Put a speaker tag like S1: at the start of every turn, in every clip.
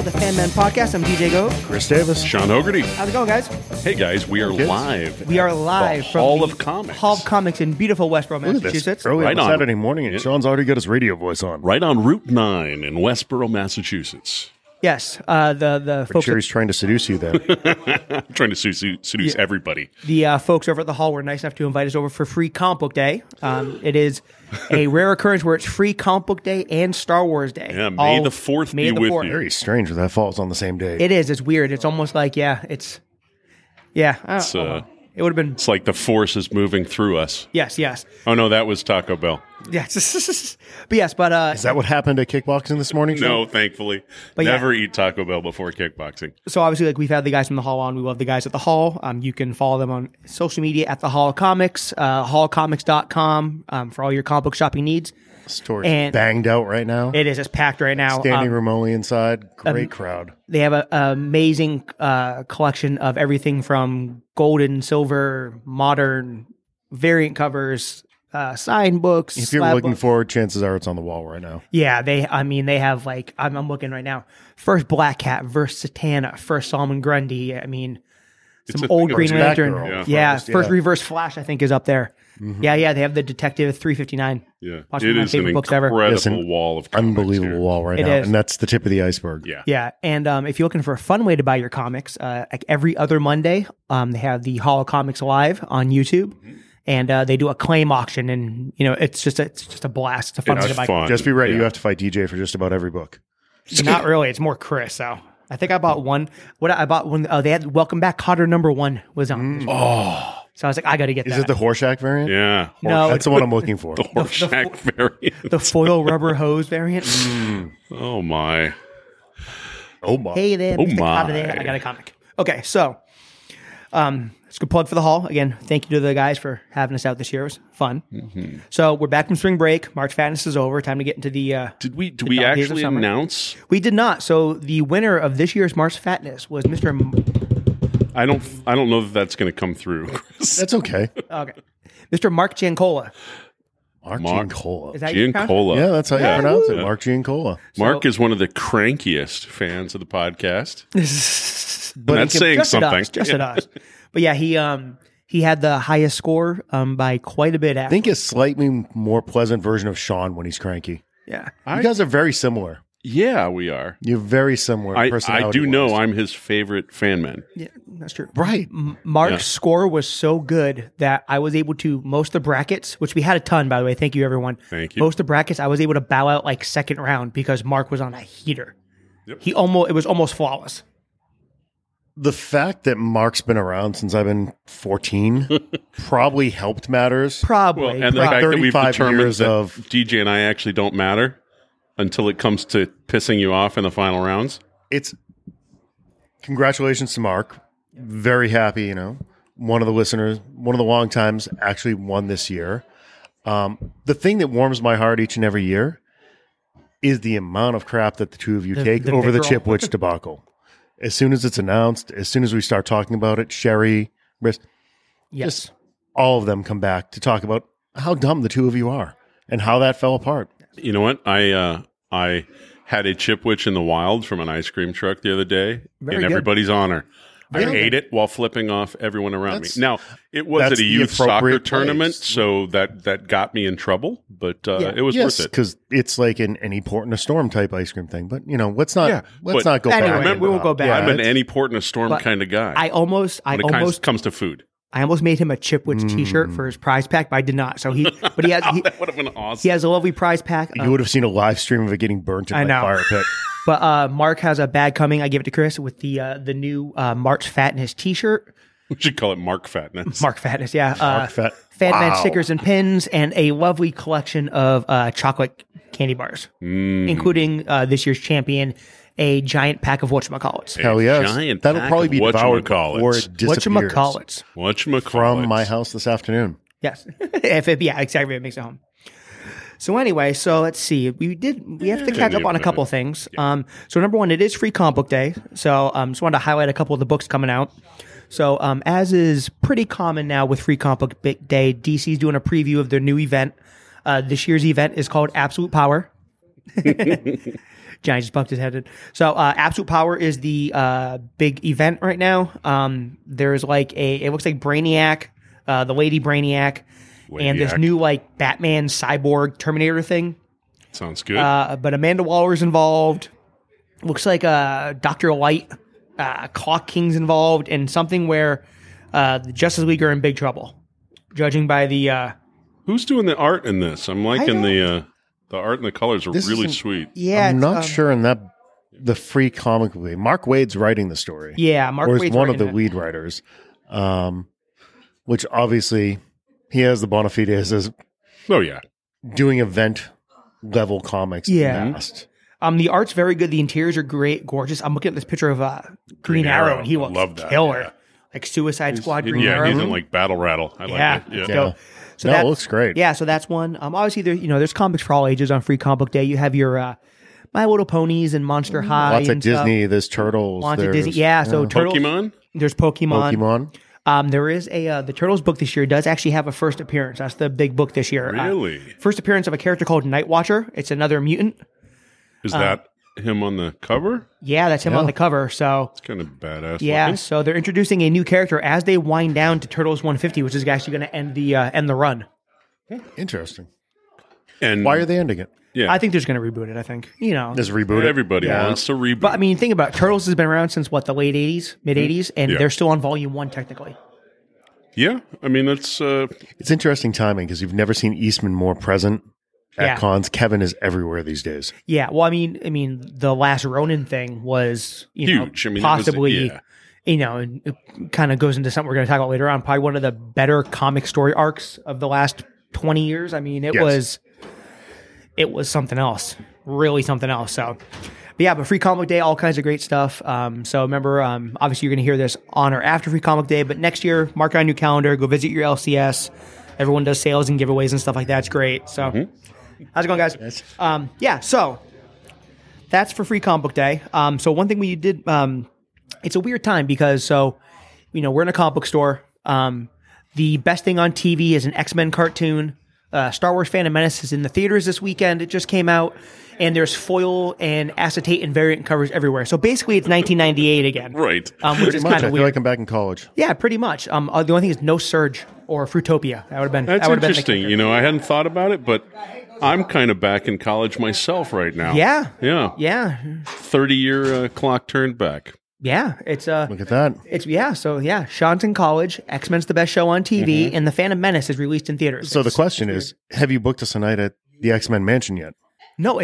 S1: the Fan Man Podcast. I'm DJ Go.
S2: Chris Davis.
S3: Sean Hogarty.
S1: How's it going, guys?
S3: Hey, guys, we are live.
S1: We are live
S3: the
S1: from
S3: Hall
S1: the
S3: of Comics.
S1: Hall of Comics in beautiful Westboro,
S2: Look at this.
S1: Massachusetts.
S2: Early
S3: Right
S2: on
S3: on.
S2: Saturday morning, and Sean's already got his radio voice on.
S3: Right on Route 9 in Westboro, Massachusetts.
S1: Yes, the
S2: I'm
S1: folks,
S2: sure he's trying to seduce you there.
S3: I'm trying to seduce everybody.
S1: the folks over at the Hall were nice enough to invite us over for free Comic Book Day. It is a rare occurrence where it's free Comic Book Day and Star Wars Day.
S3: Yeah, May
S1: All-
S3: the 4th
S1: May
S3: be
S1: the
S3: with
S1: 4th.
S3: you.
S2: Very strange that that falls on the same day.
S1: It is. It's weird. It's almost like, it's it would have been,
S3: It's like the force is moving through us.
S1: yes.
S3: Oh, no, that was Taco Bell.
S1: Yes. but
S2: Is that what happened at kickboxing this morning, Sean?
S3: No, thankfully.
S1: But yeah.
S3: Never eat Taco Bell before kickboxing.
S1: So obviously, like, we've had the guys from the Hall on. We love the guys at the Hall. You can follow them on social media at the Hall of Comics, hallcomics.com for all your comic book shopping needs.
S2: Store's
S1: And-
S2: banged out right now.
S1: It is. It's packed right now.
S2: Standing room only inside. Great crowd.
S1: They have an amazing collection of everything from gold and silver, modern variant covers, signed books.
S2: If you're
S1: slab
S2: looking
S1: books.
S2: forward, chances are it's on the wall right now.
S1: Yeah, they have like, I'm looking right now. First Black Cat, first Satana, first Solomon Grundy. I mean, some
S3: a
S1: old
S3: thing.
S1: Green
S2: First
S1: Lantern.
S2: Batgirl
S1: Yeah,
S2: first,
S1: first
S2: yeah.
S1: Reverse Flash, I think, is up there. Yeah, they have the Detective 359.
S3: Yeah.
S1: Possibly
S3: It
S1: my
S3: is an
S1: favorite books ever.
S3: incredible
S2: It's an
S3: wall of comics
S2: Unbelievable
S3: here.
S2: wall right
S1: It
S2: now.
S1: is.
S2: And that's the tip of the iceberg.
S3: Yeah.
S1: Yeah, and if you're looking for a fun way to buy your comics, like every other Monday, they have the Hall of Comics Live on YouTube, and they do a claim auction, and it's just a blast. It's a fun way to
S3: It's
S1: buy.
S3: fun.
S2: Just be ready.
S3: Yeah.
S2: You have to fight DJ for just about every book.
S1: Not really. It's more Chris. So I think I bought one. I bought when they had Welcome Back Cotter #1 was on. So I was like, I got to get
S2: Is
S1: that.
S2: it the Horseshack variant?
S3: Yeah.
S1: No,
S2: That's the one I'm looking for.
S3: The Horseshack variant.
S1: the foil rubber hose variant.
S3: Oh, my.
S2: Oh, my.
S1: Hey there,
S3: Oh
S1: Mr.
S3: my.
S1: Cotter there. I got a comic. Okay, so it's a good plug for the Hall. Again, thank you to the guys for having us out this year. It was fun. So we're back from spring break. March Madness is over. Time to get into the
S3: Did we
S1: dog days of
S3: actually
S1: summer.
S3: announce?
S1: We did not. So the winner of this year's March Fatness was Mr.
S3: I don't know that that's going to come through. Chris.
S2: That's okay.
S1: Mr. Mark Giancola.
S2: Mark
S3: Mark.
S2: Giancola.
S1: Is that your
S3: Giancola.
S2: Yeah, that's how you pronounce it. Mark Giancola.
S3: Mark is one of the crankiest fans of the podcast.
S2: But
S3: That's
S2: he can-
S3: saying
S1: Just at
S3: something.
S1: us. Just at us. But yeah, he had the highest score by quite a bit.
S2: I think a slightly more pleasant version of Sean when he's cranky.
S1: Yeah.
S2: You guys are very similar.
S3: Yeah, we are.
S2: You're very similar.
S3: I
S2: personality
S3: do know
S2: wise.
S3: I'm his favorite fan man.
S1: Yeah, that's true.
S2: right.
S1: Mark's score was so good that I was able to, most of the brackets, which we had a ton, by the way. Thank you, everyone.
S3: Thank you.
S1: Most of the brackets, I was able to bow out like second round because Mark was on a heater.
S3: Yep.
S1: It was almost flawless.
S2: The fact that Mark's been around since I've been 14 probably helped matters.
S1: Probably.
S3: Well, and the
S1: Prob-
S3: fact that we've
S2: 35
S3: determined
S2: years
S3: that
S2: of-
S3: DJ and I actually don't matter until it comes to pissing you off in the final rounds.
S2: It's congratulations to Mark. Very happy, one of the listeners, one of the long times actually won this year. The thing that warms my heart each and every year is the amount of crap that the two of you take
S1: the
S2: over the
S1: vitriol.
S2: Chipwich debacle. As soon as it's announced, as soon as we start talking about it, Sherry, Briss,
S1: yes.
S2: all of them come back to talk about how dumb the two of you are and how that fell apart.
S3: You know what? I had a Chipwich in the wild from an ice cream truck the other day
S1: Very
S3: in
S1: good.
S3: everybody's honor. I
S2: Yeah.
S3: ate it while flipping off everyone around
S2: That's-
S3: me. Now, it was
S2: that's
S3: at a
S2: the
S3: youth soccer
S2: appropriate
S3: tournament,
S2: place.
S3: so that got me in trouble, but it was
S2: Yes,
S3: worth it.
S2: because it's like an any port in a storm type ice cream thing. But let's not
S3: Yeah,
S2: let's
S3: but-
S2: not go
S1: Anyway,
S2: back.
S1: we won't go back.
S3: I'm an
S2: it's-
S3: any port in a storm
S1: But
S3: kind of guy
S1: I almost
S3: when it comes to food.
S1: I almost made him a Chipwich T-shirt for his prize pack, but I did not. So but he has
S3: That would have been awesome.
S1: he has a lovely prize pack.
S2: You would have seen a live stream of it getting burnt in
S1: I
S2: my
S1: know.
S2: fire pit.
S1: But Mark has a bag coming. I give it to Chris with the new March Fatness T-shirt.
S3: We should call it Mark Fatness.
S1: Mark Fatness, yeah.
S2: Mark Fat.
S1: Fan Man
S2: Wow.
S1: stickers and pins, and a lovely collection of chocolate candy bars, including this year's champion, a giant pack of whatchamacallits.
S2: Hell yes.
S3: giant
S2: That'll
S3: pack
S2: probably
S3: of
S2: be devoured
S3: whatchamacallits.
S2: before it disappears
S1: Whatchamacallits.
S3: Whatchamacallits.
S2: from my house this afternoon.
S1: Yes. Yeah, exactly. It makes it home. So anyway, so let's see. We have to catch up on a couple of things. So number one, it is free comic book day. So just wanted to highlight a couple of the books coming out. So as is pretty common now with free comic book day, DC's doing a preview of their new event. This year's event is called Absolute Power. Johnny just bumped his head in. So Absolute Power is the big event right now. There's like it looks like Brainiac, the Lady Brainiac, and this new like Batman Cyborg Terminator thing.
S3: Sounds good.
S1: But Amanda Waller's involved. Looks like Dr. Light, Clock King's involved, and something where the Justice League are in big trouble. Judging by the
S3: Who's doing the art in this? I'm liking the art and the colors are really sweet.
S1: yeah,
S2: I'm
S1: it's,
S2: not sure in the Free Comic Book. Mark Wade's writing the story.
S1: Yeah, Mark
S2: or
S1: Wade's
S2: is one of the
S1: writing it.
S2: lead writers, which obviously he has the bona fides as
S3: Oh yeah.
S2: doing event level comics.
S1: Yeah.
S2: in the past.
S1: The art's very good. The interiors are great, gorgeous. I'm looking at this picture of Green Arrow, and he
S3: I
S1: looks
S3: love that,
S1: killer.
S3: yeah.
S1: Like Suicide Squad Green
S3: Yeah,
S1: Arrow.
S3: he's in like Battle Rattle. I like
S1: Yeah.
S3: it. Yeah.
S1: So, so
S2: No,
S1: that
S2: it looks great.
S1: Yeah, so that's one. Obviously, there's comics for all ages on Free Comic Book Day. You have your My Little Ponies and Monster High.
S2: Lots of
S1: and stuff.
S2: Disney. There's Turtles.
S1: Lots of
S2: there's,
S1: Disney. Yeah, so Turtles.
S3: Pokemon?
S1: There's Pokemon.
S2: Pokemon.
S1: There is the Turtles book this year does actually have a first appearance. That's the big book this year.
S3: Really?
S1: First appearance of a character called Nightwatcher. It's another mutant.
S3: Is that him on the cover?
S1: Yeah, that's him on the cover. So
S3: It's kind of badass.
S1: yeah,
S3: looking.
S1: so they're introducing a new character as they wind down to Turtles 150, which is actually going to end the run.
S2: Interesting.
S3: And
S2: Why are they ending it?
S3: Yeah.
S1: I think they're just going to reboot it. I think
S2: Just reboot it.
S3: Everybody
S1: Yeah.
S3: wants to reboot.
S1: But I mean, think about it. Turtles has been around since what, the late 80s, mid 80s, and
S3: Yeah.
S1: they're still on volume 1 technically.
S3: yeah. I mean, that's
S2: It's interesting timing because you've never seen Eastman more present at
S1: Yeah.
S2: cons. Kevin is everywhere these days.
S1: Yeah, well, I mean, the last Ronin thing was
S3: Huge. I mean, it was-
S1: possibly,
S3: yeah.
S1: and it kind of goes into something we're going to talk about later on. Probably one of the better comic story arcs of the last 20 years. I mean, it
S2: Yes.
S1: was something else, really something else. So, but Free Comic Day, all kinds of great stuff. So remember, obviously you're going to hear this on or after Free Comic Day, but next year, mark it on your calendar, go visit your LCS. Everyone does sales and giveaways and stuff like that. It's great. So, how's it going, guys? So that's for Free Comic Book Day. So one thing we did, it's a weird time because we're in a comic book store. The best thing on TV is an X-Men cartoon. Star Wars Phantom Menace is in the theaters this weekend. It just came out, and there's foil and acetate and variant covers everywhere. So basically, it's 1998 again,
S3: right.
S1: which is
S2: Much,
S1: kind
S2: I
S1: of
S2: feel
S1: weird.
S2: like I'm back in college.
S1: Yeah, pretty much. The only thing is no Surge or Fruitopia. That would have been
S3: That's
S1: that would have been the
S3: interesting.
S1: kicker.
S3: I hadn't thought about it, but I'm kind of back in college myself right now.
S1: Yeah,
S3: Yeah.
S1: yeah,
S3: 30-year clock turned back.
S1: yeah. It's
S2: Look at that.
S1: Sean's in college. X-Men's the best show on TV, and the Phantom Menace is released in theaters.
S2: So the question is, have you booked us a night at the X-Men Mansion yet?
S1: No,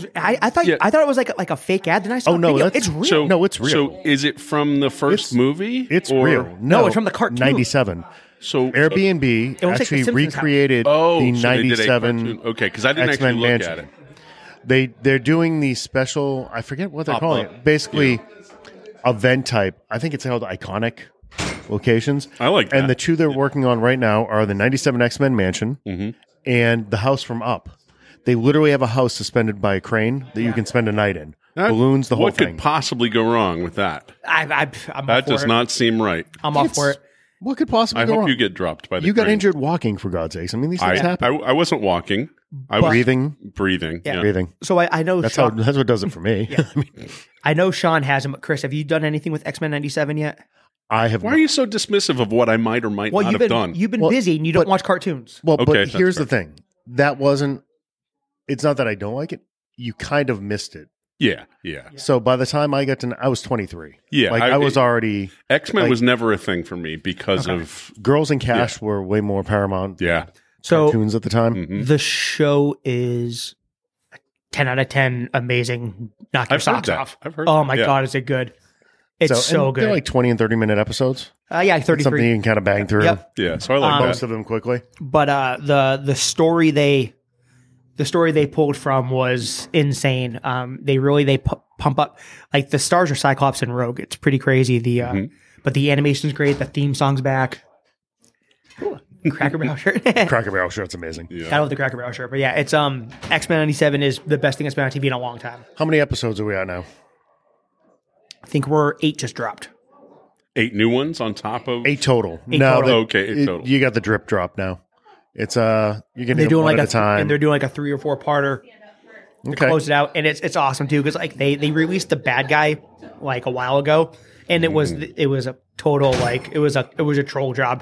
S1: I thought it was like a fake ad. Then I saw.
S2: Oh, no,
S1: video.
S2: that's-
S1: It's real.
S3: So,
S2: No, it's real.
S3: So is it from the first movie?
S2: It's
S3: or-
S2: real.
S1: No, it's from the cartoon.
S2: 97.
S3: So
S2: Airbnb
S1: looks like the
S2: actually
S1: Simpsons house.
S2: recreated the
S3: so they did a
S2: 97
S3: cartoon. Okay, because I didn't
S2: X-Men
S3: actually look
S2: Mansion.
S3: at it.
S2: They're doing the special, I forget what they're
S3: Pop
S2: calling
S3: up.
S2: it. Basically, event type. I think it's called Iconic Locations.
S3: I like that.
S2: And the two they're working on right now are the 97 X-Men Mansion
S3: Mm-hmm.
S2: and the house from Up. They literally have a house suspended by a crane that you can spend a night in.
S3: That-
S2: Balloons, the whole
S3: what
S2: thing.
S3: could possibly go wrong with that?
S1: I'm
S3: That
S1: off for
S3: does
S1: it.
S3: not seem right.
S1: I'm off for it.
S2: What could possibly
S3: I
S2: go
S3: hope
S2: wrong?
S3: you get dropped by the
S2: You got
S3: crane.
S2: injured walking, for God's sakes. I mean, these things happen.
S3: I wasn't walking. I was
S2: Breathing.
S3: breathing.
S1: Yeah.
S3: Yeah.
S2: Breathing.
S1: So I know
S2: That's
S1: Sean,
S2: what does it for me. I mean,
S1: I know Sean has him. But Chris, have you done anything with X-Men 97 yet?
S2: I have.
S3: Why are you so dismissive of what I might or might
S1: Well,
S3: not
S1: you've
S3: have
S1: been
S3: done?
S1: you've been
S2: Well,
S1: busy and you don't
S2: but-
S1: watch cartoons.
S2: Well,
S3: Okay,
S2: but
S3: that's
S2: here's
S3: fair.
S2: the thing. That wasn't. It's not that I don't like it. You kind of missed it.
S3: Yeah.
S2: So by the time I got to, I was 23.
S3: Yeah,
S2: like I was already.
S3: X-Men
S2: Like-
S3: was never a thing for me because of
S2: Girls and Cash were way more Paramount
S3: yeah.
S1: So
S2: cartoons at the time.
S3: Mhm.
S1: the show is 10 out of 10. Amazing. Knock your
S3: I've heard
S1: socks
S3: that.
S1: off.
S3: I've heard
S1: Oh
S3: that,
S1: my
S3: yeah.
S1: God, is it good? It's so
S2: and
S1: good.
S2: They're like 20 and 30-minute episodes.
S1: Yeah,
S2: It's something
S1: 33.
S2: you can kind of bang through.
S1: Yep.
S3: Yeah, so I like
S2: Most
S3: that.
S2: of them quickly.
S1: But the story they pulled from was insane. They pump up, like, the stars are Cyclops and Rogue. It's pretty crazy. But the animation's great. The theme song's back. Ooh, Cracker Barrel shirt.
S2: Cracker Barrel shirt's amazing.
S3: Yeah.
S1: I love the Cracker Barrel shirt. But yeah, it's X-Men 97 is the best thing that's been on TV in a long time.
S2: How many episodes are we at now?
S1: I think we're 8 just dropped.
S3: 8 new ones on top of
S2: 8 total.
S1: Eight
S2: no,
S1: total.
S3: Okay, 8 total.
S2: You got the drip drop now. It's you're
S1: They're
S2: getting
S1: doing
S2: one
S1: like
S2: at a time.
S1: and they're doing like a 3 or 4 parter. to
S2: Okay.
S1: close it out, and it's awesome too because like they released the bad guy like a while ago, and it was a total like it was a troll job.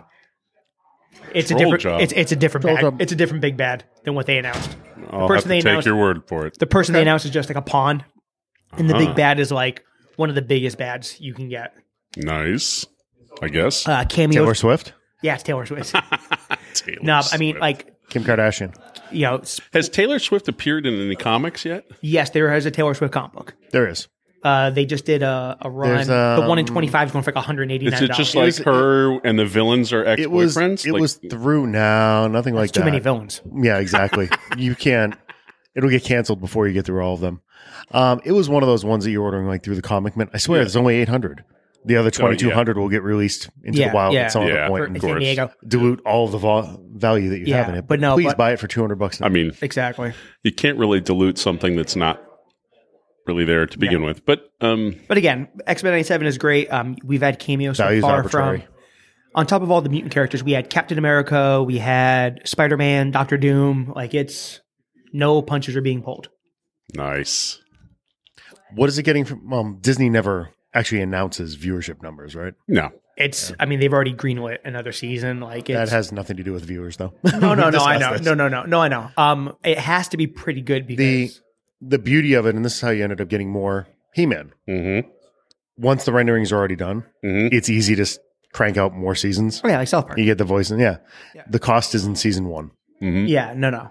S1: It's
S3: Troll
S1: a different
S3: job.
S1: it's a different
S2: Troll
S1: bad.
S2: job.
S1: It's a different big bad than what they announced.
S3: I'll have to take your word for it.
S1: The person they announced is just like a pawn, and the big bad is like one of the biggest bads you can get.
S3: Nice, I guess.
S1: Cameos.
S2: Taylor Swift,
S1: Yeah, it's Taylor Swift.
S3: Taylor
S1: No, I mean
S3: Swift.
S1: like
S2: Kim Kardashian.
S3: Has Taylor Swift appeared in any comics yet?
S1: yes, there is a Taylor Swift comic book.
S2: There is.
S1: They just did a run.
S2: There's,
S1: The 1 in 25 is going for like $189.
S3: Is it just like her and the villains are
S2: It was.
S3: ex-boyfriends?
S2: It
S3: Like,
S2: was through now. Nothing like
S1: too
S2: that.
S1: many villains?
S2: Yeah, exactly. You can't. It'll get canceled before you get through all of them. It was one of those ones that you're ordering like through the Comic Mint. I swear, there's only 800. The other 2,200 will get released into
S1: Yeah,
S2: the wild
S1: yeah.
S2: at some other
S3: Yeah.
S2: point.
S1: For
S2: and
S1: San Diego.
S2: dilute all of the value that you
S1: Yeah,
S2: have in it.
S1: but no,
S2: please
S1: but-
S2: buy it for $200.
S3: I mean,
S1: Exactly.
S3: you can't really dilute something that's not really there to begin with. But
S1: But again, X-Men 97 is great. We've had cameos so
S2: Value's
S1: far
S2: arbitrary.
S1: from. On top of all the mutant characters, we had Captain America, we had Spider-Man, Doctor Doom. Like it's no punches are being pulled.
S3: nice.
S2: What is it getting from Disney? Never actually announces viewership numbers, right?
S3: No,
S1: It's. I mean, they've already greenlit another season. Like it's,
S2: That has nothing to do with viewers, though.
S1: no. I
S2: Discuss
S1: know.
S2: this.
S1: No. I know. It has to be pretty good because
S2: The beauty of it, and this is how you ended up getting more He-Man.
S3: Mm-hmm.
S2: Once the renderings are already done, it's easy to crank out more seasons.
S1: oh yeah, like South Park.
S2: You get the voice, and the cost is in season 1.
S1: Yeah, no.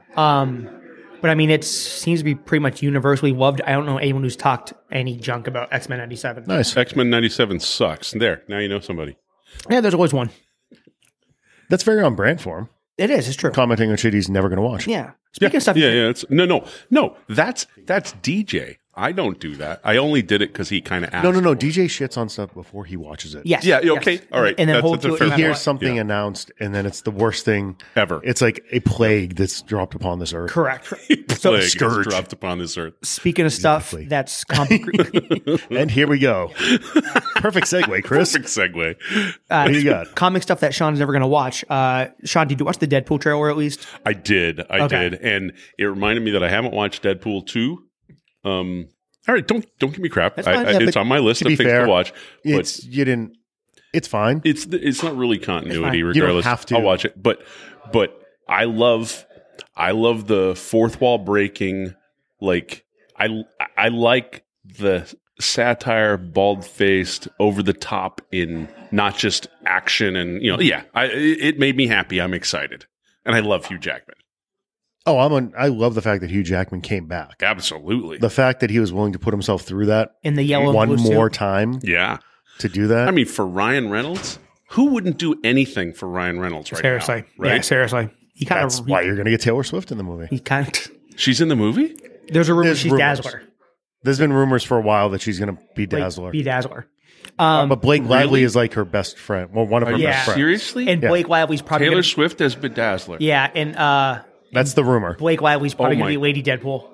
S1: But I mean, it seems to be pretty much universally loved. I don't know anyone who's talked any junk about X-Men 97.
S2: Nice.
S3: X-Men 97 sucks. There, now you know somebody.
S1: Yeah, there's always one.
S2: That's very on brand for him.
S1: It is. It's true.
S2: Commenting on shit he's never going to watch.
S1: Yeah. Speaking of stuff,
S3: Yeah. It's no. That's DJ. I don't do that. I only did it because he kind of asked.
S2: No. DJ shits on stuff before he watches it.
S1: Yes.
S3: Yeah.
S1: yes.
S3: Okay. All right.
S1: And then
S3: That's
S1: hold
S3: a
S1: to it
S3: fair
S1: no
S2: He
S1: matter
S2: hears
S1: what.
S2: something announced, and then it's the worst thing
S3: Ever.
S2: It's like a plague that's dropped upon this earth.
S1: Correct.
S3: So plague
S2: scourge.
S3: has dropped upon this earth.
S1: Speaking of stuff
S2: Exactly.
S1: that's comic
S2: And here we go. Perfect segue, Chris.
S3: Perfect segue.
S2: What do you got?
S1: comic stuff that Sean's never going to watch. Sean, did you watch the Deadpool trailer at least?
S3: I did,
S1: Okay.
S3: and it reminded me that I haven't watched Deadpool 2. All right, don't give me crap.
S1: That's fine.
S3: I,
S2: Yeah,
S3: it's
S2: but
S3: on my list
S2: to
S3: of
S2: be
S3: things
S2: fair,
S3: to watch. But
S2: It's fine.
S3: it's not really continuity,
S1: fine. You
S2: don't
S3: regardless.
S2: have to.
S3: I'll watch it, but I love the fourth wall breaking. Like I like the satire, bald faced, over the top in not just action and it made me happy. I'm excited, and I love Hugh Jackman.
S2: Oh, I love the fact that Hugh Jackman came back.
S3: Absolutely,
S2: The fact that he was willing to put himself through that
S1: In the yellow and
S2: one
S1: blue
S2: more
S1: suit?
S2: time
S3: yeah.
S2: to do that.
S3: I mean, for Ryan Reynolds, who wouldn't do anything for Ryan Reynolds right
S1: Seriously.
S3: now? Right?
S1: Yeah, seriously. He kind
S2: that's
S1: of.
S2: why you're going to get Taylor Swift in the movie.
S1: He kind of.
S3: She's in the movie?
S1: There's a rumor
S2: There's
S1: she's
S2: rumors.
S1: Dazzler.
S2: There's been rumors for a while that she's going to be Dazzler.
S1: Be Dazzler.
S2: But Blake Lively
S3: Really?
S2: is like her best friend. Well, one of her
S1: Yeah.
S2: best friends.
S3: Seriously?
S1: And Blake Lively's probably
S3: Taylor
S1: gonna,
S3: Swift as Bedazzler.
S1: yeah, and
S2: That's the rumor.
S1: Blake Lively's probably
S3: Oh
S1: going to
S3: my-
S1: be Lady Deadpool.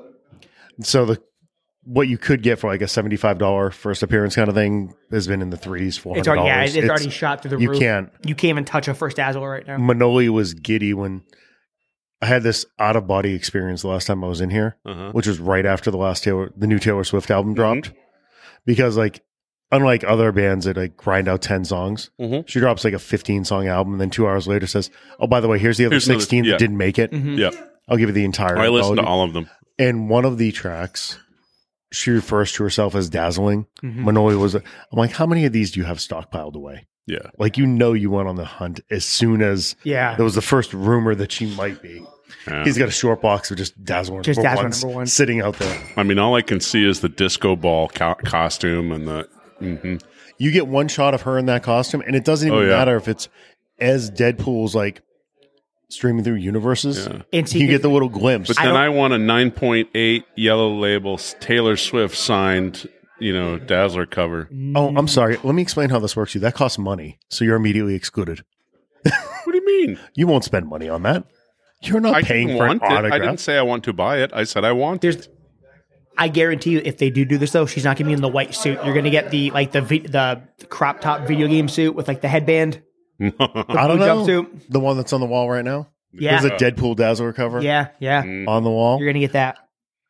S2: So what you could get for like a $75 first appearance kind of thing has been in the $300s, $400.
S1: It's already, it's already shot through the
S2: you
S1: roof.
S2: can't.
S1: You can't even touch a first Dazzler right now.
S2: Manoli was giddy when I had this out of body experience the last time I was in here,
S3: Uh-huh.
S2: which was right after the new Taylor Swift album dropped. Because like, unlike other bands that like grind out 10 songs,
S3: Mhm.
S2: she drops like a 15-song album and then 2 hours later says, "Oh, by the way, here's the other
S3: Here's another-
S2: 16
S3: yeah.
S2: that didn't make it.
S1: Mhm.
S3: Yeah.
S2: I'll give you the entire."
S3: I listened to
S2: anthology."
S3: all of them.
S2: And one of the tracks, she refers to herself as dazzling.
S1: Mhm.
S2: Manoli was. I'm like, how many of these do you have stockpiled away?
S3: Yeah.
S2: Like, you went on the hunt as soon as
S1: Yeah.
S2: there was the first rumor that she might be.
S3: Yeah.
S2: He's got a short box of just Dazzler
S1: Just
S2: number
S1: Dazzler
S2: ones
S1: number one.
S2: sitting out there.
S3: I mean, all I can see is the disco ball costume and the. Mhm.
S2: You get one shot of her in that costume, and it doesn't even
S3: Oh, yeah.
S2: matter if it's as Deadpool's like streaming through universes.
S3: Yeah.
S1: And see,
S2: You get the little glimpse.
S3: But then I want a 9.8 yellow label Taylor Swift signed, Dazzler cover.
S2: Oh, I'm sorry. Let me explain how this works. To you that costs money, so you're immediately excluded.
S3: What do you mean?
S2: You won't spend money on that. You're not
S3: I
S2: paying
S3: didn't
S2: for an
S3: want it.
S2: autograph.
S3: I didn't say I want to buy it. I said I want
S1: There's,
S3: it.
S1: I guarantee you, if they do this though, she's not going to be in the white suit. You're going to get the crop top video game suit with like the headband.
S2: I don't
S1: blue
S2: know.
S1: jumpsuit.
S2: The one that's on the wall right now.
S1: Yeah,
S2: There's a Deadpool Dazzler cover
S1: yeah.
S2: on the wall.
S1: You're going to get that.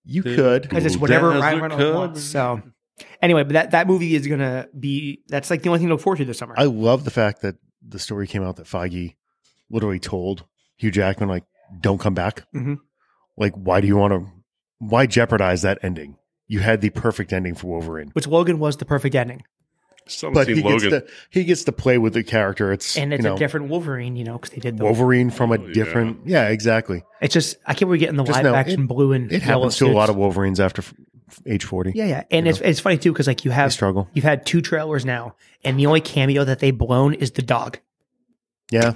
S2: You could.
S1: because it's whatever
S3: Dazzler
S1: Ryan Reynolds
S3: Cub.
S1: wants. So anyway, but that movie is gonna be that's like the only thing to look forward to this summer.
S2: I love the fact that the story came out that Feige literally told Hugh Jackman, like, don't come back.
S1: Mhm.
S2: Like, why jeopardize that ending? You had the perfect ending for Wolverine.
S1: Which Logan was the perfect ending,
S3: Still
S2: But
S3: haven't seen Logan.
S2: he gets to play with the character. It's
S1: and it's
S2: you
S1: a
S2: know,
S1: different Wolverine, because they did the.
S2: Wolverine from a
S3: Oh,
S2: different. Yeah, exactly.
S1: It's just I can't believe we're getting the
S2: Just
S1: live
S2: know
S1: action blue and
S2: It
S1: yellow
S2: happens to a
S1: suits.
S2: lot of Wolverines after age 40.
S1: Yeah, and it's funny too because like
S2: They struggle.
S1: you've had 2 trailers now, and the only cameo that they've blown is the dog.
S2: Yeah.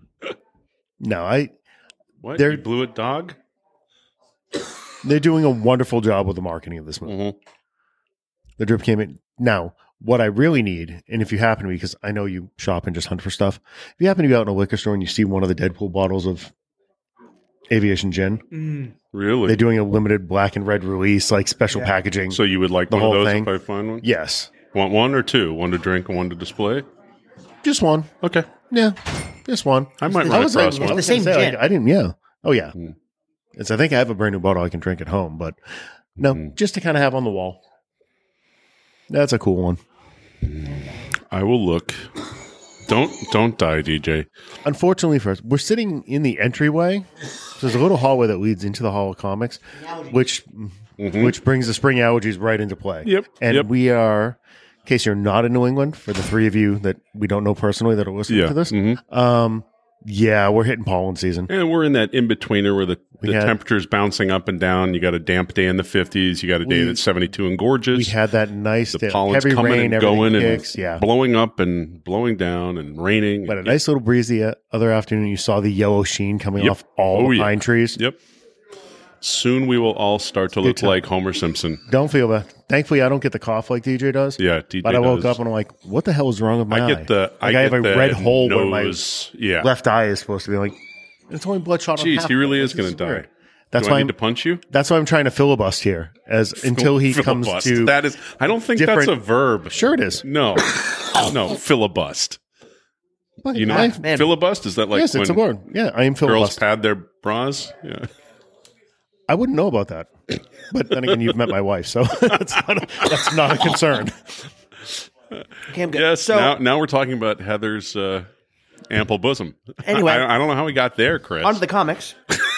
S2: No,
S3: What?
S2: They're-
S3: You blew it, dog?
S2: they're doing a wonderful job with the marketing of this movie.
S3: Mm-hmm.
S2: The drip came in. Now, what I really need, and if you happen to be, because I know you shop and just hunt for stuff, if you happen to be out in a liquor store and you see one of the Deadpool bottles of Aviation Gin,
S3: Really?
S2: they're doing a limited black and red release, like special
S1: Yeah.
S2: packaging.
S3: So you would like
S2: The
S3: one of
S2: whole
S3: those
S2: thing?
S3: if I find one?
S2: Yes.
S3: Want one or two? One to drink and one to display?
S2: Just one.
S3: Okay.
S2: Yeah. Just one.
S3: I might
S1: the-
S3: run
S2: I was like,
S3: across
S1: it's
S3: one.
S1: the same
S2: say, like,
S1: gin.
S2: I didn't, yeah. Oh, yeah.
S3: Hmm.
S2: I think I have a brand new bottle I can drink at home, but no,
S3: Hmm.
S2: just to kind of have on the wall. That's a cool one.
S3: I will look. Don't die, DJ.
S2: Unfortunately for us, we're sitting in the entryway. So there's a little hallway that leads into the Hall of Comics, which brings the spring allergies right into play.
S3: Yep,
S2: And
S3: yep.
S2: we are, in case you're not in New England, for the 3 of you that we don't know personally that are listening
S3: Yeah.
S2: to this,
S3: Mhm.
S2: yeah, we're hitting pollen season.
S3: And we're in that in-betweener where the
S2: had-
S3: temperature's bouncing up and down. You got a damp day in the 50s. You got a day
S2: We-
S3: that's 72 and
S2: We
S3: gorgeous.
S2: had that nice
S3: the pollen's
S2: heavy
S3: coming
S2: rain,
S3: and
S2: everything
S3: going
S2: kicks,
S3: and
S2: yeah.
S3: blowing up and blowing down and raining.
S2: But a nice little breeze the other afternoon. You saw the yellow sheen coming
S3: Yep.
S2: off all
S3: Oh,
S2: the
S3: yeah.
S2: pine trees.
S3: Yep. Soon we will all start to look
S2: time.
S3: like Homer Simpson.
S2: Don't feel bad. Thankfully, I don't get the cough like DJ does.
S3: Yeah, DJ
S2: But I woke
S3: does.
S2: up and I'm like, what the hell is wrong with my eye?
S3: I get the.
S2: Like, I have
S3: get
S2: a
S3: the
S2: red hole where my
S3: nose. Yeah.
S2: left eye is supposed to be. Like, it's only bloodshot. on
S3: Jeez,
S2: half
S3: he really
S2: of it.
S3: is going
S2: This
S3: to die.
S2: weird. That's
S3: Do I
S2: why
S3: need to punch you?
S2: That's why I'm trying to filibust here, until he comes
S3: Filibust.
S2: to.
S3: That is. I don't think
S2: different-
S3: that's a verb.
S2: Sure, it is.
S3: No, no, filibust.
S2: But
S3: You know,
S2: I-
S1: man.
S3: filibust is that like
S2: yes, it's a
S3: when
S2: word. Yeah, I am
S3: girls
S2: filibust.
S3: pad their bras? Yeah.
S2: I wouldn't know about that, but then again, you've met my wife, so that's not a concern.
S1: Okay, I'm good.
S3: Yes.
S1: So
S3: now we're talking about Heather's ample bosom.
S1: Anyway.
S3: I don't know how we got there, Chris.
S1: on to the comics.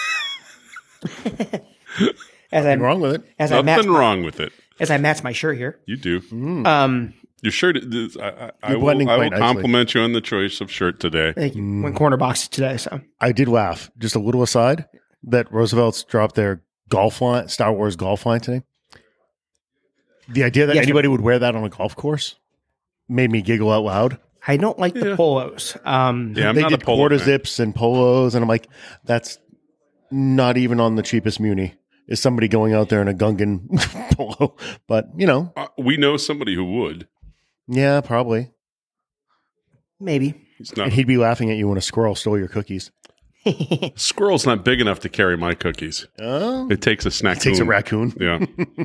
S1: as I
S2: Nothing wrong with it.
S1: as I match
S3: Nothing wrong with it.
S1: as I match my shirt here.
S3: You do.
S1: Um,
S3: Your shirt. I
S2: You're
S3: will
S2: blending quite nicely.
S3: compliment you on the choice of shirt today.
S1: thank you. Went corner boxes today, so
S2: I did laugh. Just a little aside that Roosevelt's dropped their golf line, Star Wars golf line today. The idea that
S1: Yes,
S2: anybody would wear that on a golf course made me giggle out loud.
S1: I don't like the
S3: Yeah.
S1: polos.
S3: Yeah, I'm
S2: they
S3: not a
S2: did
S3: polo
S2: quarter
S3: fan.
S2: zips and polos, and I'm like, that's not even on the cheapest Muni. Is somebody going out there in a Gungan polo? But
S3: We know somebody who would.
S2: yeah, probably.
S1: Maybe.
S3: He's not.
S2: And he'd be laughing at you when a squirrel stole your cookies.
S3: Squirrel's not big enough to carry my cookies.
S2: Oh,
S3: It takes a snack.
S2: it takes a raccoon.
S3: Yeah.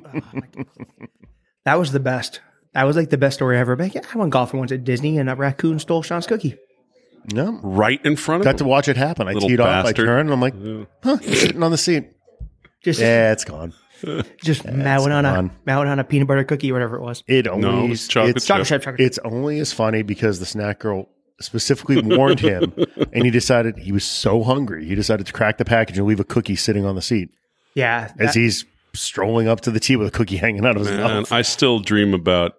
S1: That was the best. That was like the best story ever. But yeah, I went golfing once at Disney, and a raccoon stole Sean's cookie.
S2: No,
S3: Right in front of
S2: got to
S3: him.
S2: watch it happen. I
S3: Little
S2: teed off, I
S3: bastard.
S2: turned, and I'm like, huh, he's sitting on the seat.
S1: Just
S2: Yeah, it's gone.
S1: mowing on
S2: gone.
S1: a peanut butter cookie or whatever it was.
S2: It only
S3: No, it was chocolate
S2: it's,
S3: chip.
S1: Chocolate chip.
S2: it's only as funny because the snack girl specifically warned him, and he decided he was so hungry, he decided to crack the package and leave a cookie sitting on the seat
S1: Yeah.
S2: as he's strolling up to the tee with a cookie hanging out of his
S3: And
S2: mouth.
S3: I still dream about,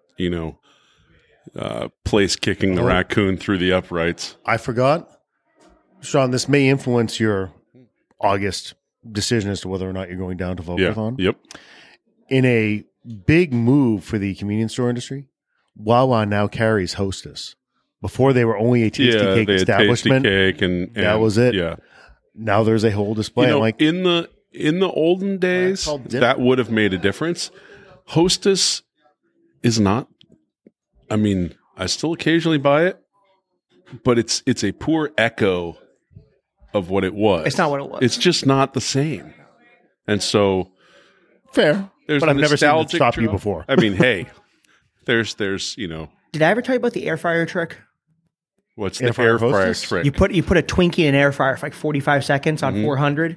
S3: place kicking the raccoon through the uprights.
S2: I forgot, Sean. This may influence your August decision as to whether or not you're going down to
S3: Yeah.
S2: Vocathon.
S3: Yep.
S2: In a big move for the convenience store industry, Wawa now carries Hostess. Before they were only a tasty
S3: Yeah,
S2: cake
S3: they had
S2: establishment.
S3: Tasty cake and
S2: That was it.
S3: Yeah.
S2: Now there's a whole display. I'm like,
S3: in the olden days,
S2: called dip.
S3: that would have made a difference. Hostess is not. I mean, I still occasionally buy it, but it's a poor echo of what it was.
S1: It's not what it was.
S3: It's just not the same. And so
S2: fair.
S3: there's
S2: But I've never seen it
S3: nostalgic
S2: stop you
S3: draw.
S2: before.
S3: I mean, hey, there's
S1: Did I ever tell you about the air fryer trick?
S3: what's
S2: Air
S3: the
S2: fryer
S3: air fryer
S2: Hostess?
S3: trick?
S1: You put a Twinkie in an air fryer for like 45 seconds on 400,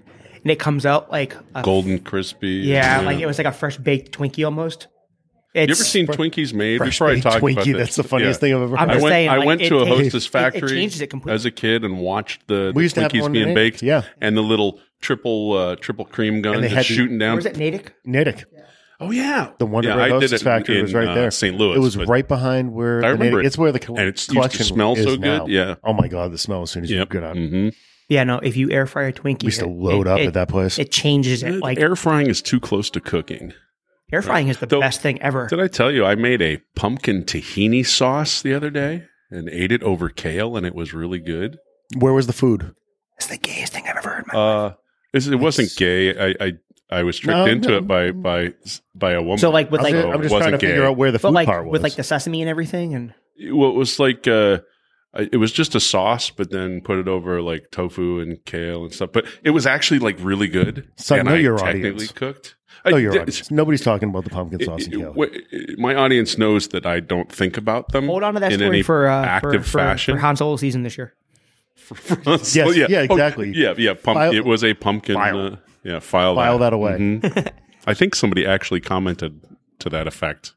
S1: and it comes out like a
S3: Golden crispy.
S1: Yeah, like it was like a fresh baked Twinkie almost.
S3: You ever seen Twinkies made? We probably talked about
S2: Twinkie.
S3: this.
S2: That's the funniest thing I've ever
S1: I'm
S2: heard.
S1: just saying,
S3: I
S1: like,
S3: went to a Hostess
S1: it
S3: factory
S1: changes it completely.
S3: as a kid and watched the
S2: We used to have
S3: Twinkies
S2: one
S3: being
S2: in
S3: baked.
S2: Yeah.
S3: And the little triple cream gun
S2: they
S3: just
S2: had
S3: shooting down.
S1: Was it Natick?
S2: Natick.
S3: Oh yeah,
S2: The Wonder
S3: yeah,
S2: Bread
S3: I did
S2: Hostess
S3: it
S2: factory
S3: in,
S2: was right there.
S3: St. Louis.
S2: It was
S3: but
S2: right behind where
S3: I remember
S2: it's where the
S3: and it used to
S2: collection
S3: smell
S2: is
S3: so
S2: now.
S3: good. Yeah.
S2: Oh my god, the smell as soon as you get out.
S3: Mm-hmm.
S1: Yeah, no. If you air fry a Twinkie,
S2: We used to load up at that place.
S1: It changes it. Like
S3: Air frying is too close to cooking.
S1: air frying is the
S3: Though-
S1: best thing ever.
S3: Did I tell you I made a pumpkin tahini sauce the other day and ate it over kale, and it was really good.
S2: Where was the food?
S1: It's the gayest thing I've ever heard. In my life.
S3: It wasn't gay. I was tricked into it by a woman.
S1: So like with like,
S2: I'm just
S3: wasn't
S2: trying to
S3: gay.
S2: figure out where the
S1: but
S2: food
S1: like
S2: part was.
S1: with like the sesame and everything, and
S3: Well, it was like it was just a sauce, but then put it over like tofu and kale and stuff. But it was actually like really good.
S2: So
S3: and
S2: know
S3: I
S2: your
S3: technically
S2: audience.
S3: cooked.
S2: Oh, your audience. Nobody's talking about the pumpkin sauce and kale.
S3: My audience knows that I don't think about them.
S1: hold on to that
S3: in
S1: story
S3: any
S1: for
S3: active fashion.
S1: for Han Solo season this year.
S2: Yes, yeah, exactly. File-
S3: it was a pumpkin.
S2: File.
S3: File
S2: that away.
S3: Mhm. I think somebody actually commented to that effect.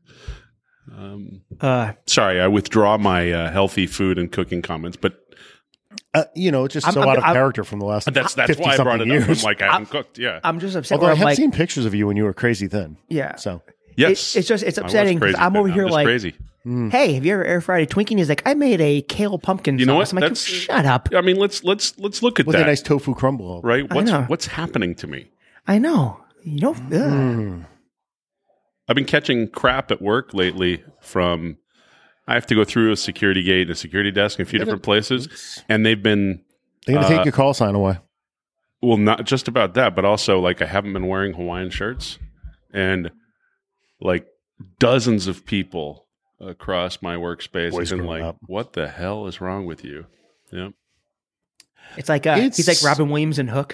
S3: Sorry, I withdraw my healthy food and cooking comments, but
S2: It's just so out of character from the last
S3: that's
S2: 50
S3: why I brought it
S2: something
S3: up.
S2: years.
S3: I'm like, I haven't cooked. Yeah.
S1: I'm just upset.
S2: Although
S1: where
S2: I
S1: I'm
S2: have
S1: like,
S2: seen pictures of you when you were crazy thin.
S1: yeah,
S2: So
S3: Yes.
S1: it's just
S3: I was
S1: upsetting because
S3: crazy
S1: I'm
S3: then.
S1: over here
S3: just
S1: like,
S3: crazy.
S1: hey, have you ever air fried a Twinkie? And he's like, I made a kale pumpkin
S3: You know
S1: sauce.
S3: what?
S1: I'm like,
S3: That's-
S1: shut up.
S3: I mean, let's look at
S2: with
S3: that.
S2: a nice tofu crumble.
S3: Right?
S1: know.
S3: What's happening to me?
S1: I know. You know, ugh.
S3: I've been catching crap at work lately from I have to go through a security gate and a security desk in a few different places, and they've been
S2: They're going to take your call sign away.
S3: well, not just about that, but also like I haven't been wearing Hawaiian shirts, and like dozens of people across my workspace
S2: Boys
S3: have been
S2: growing
S3: like,
S2: up.
S3: "What the hell is wrong with you?" Yeah.
S1: It's like he's like Robin Williams and Hook.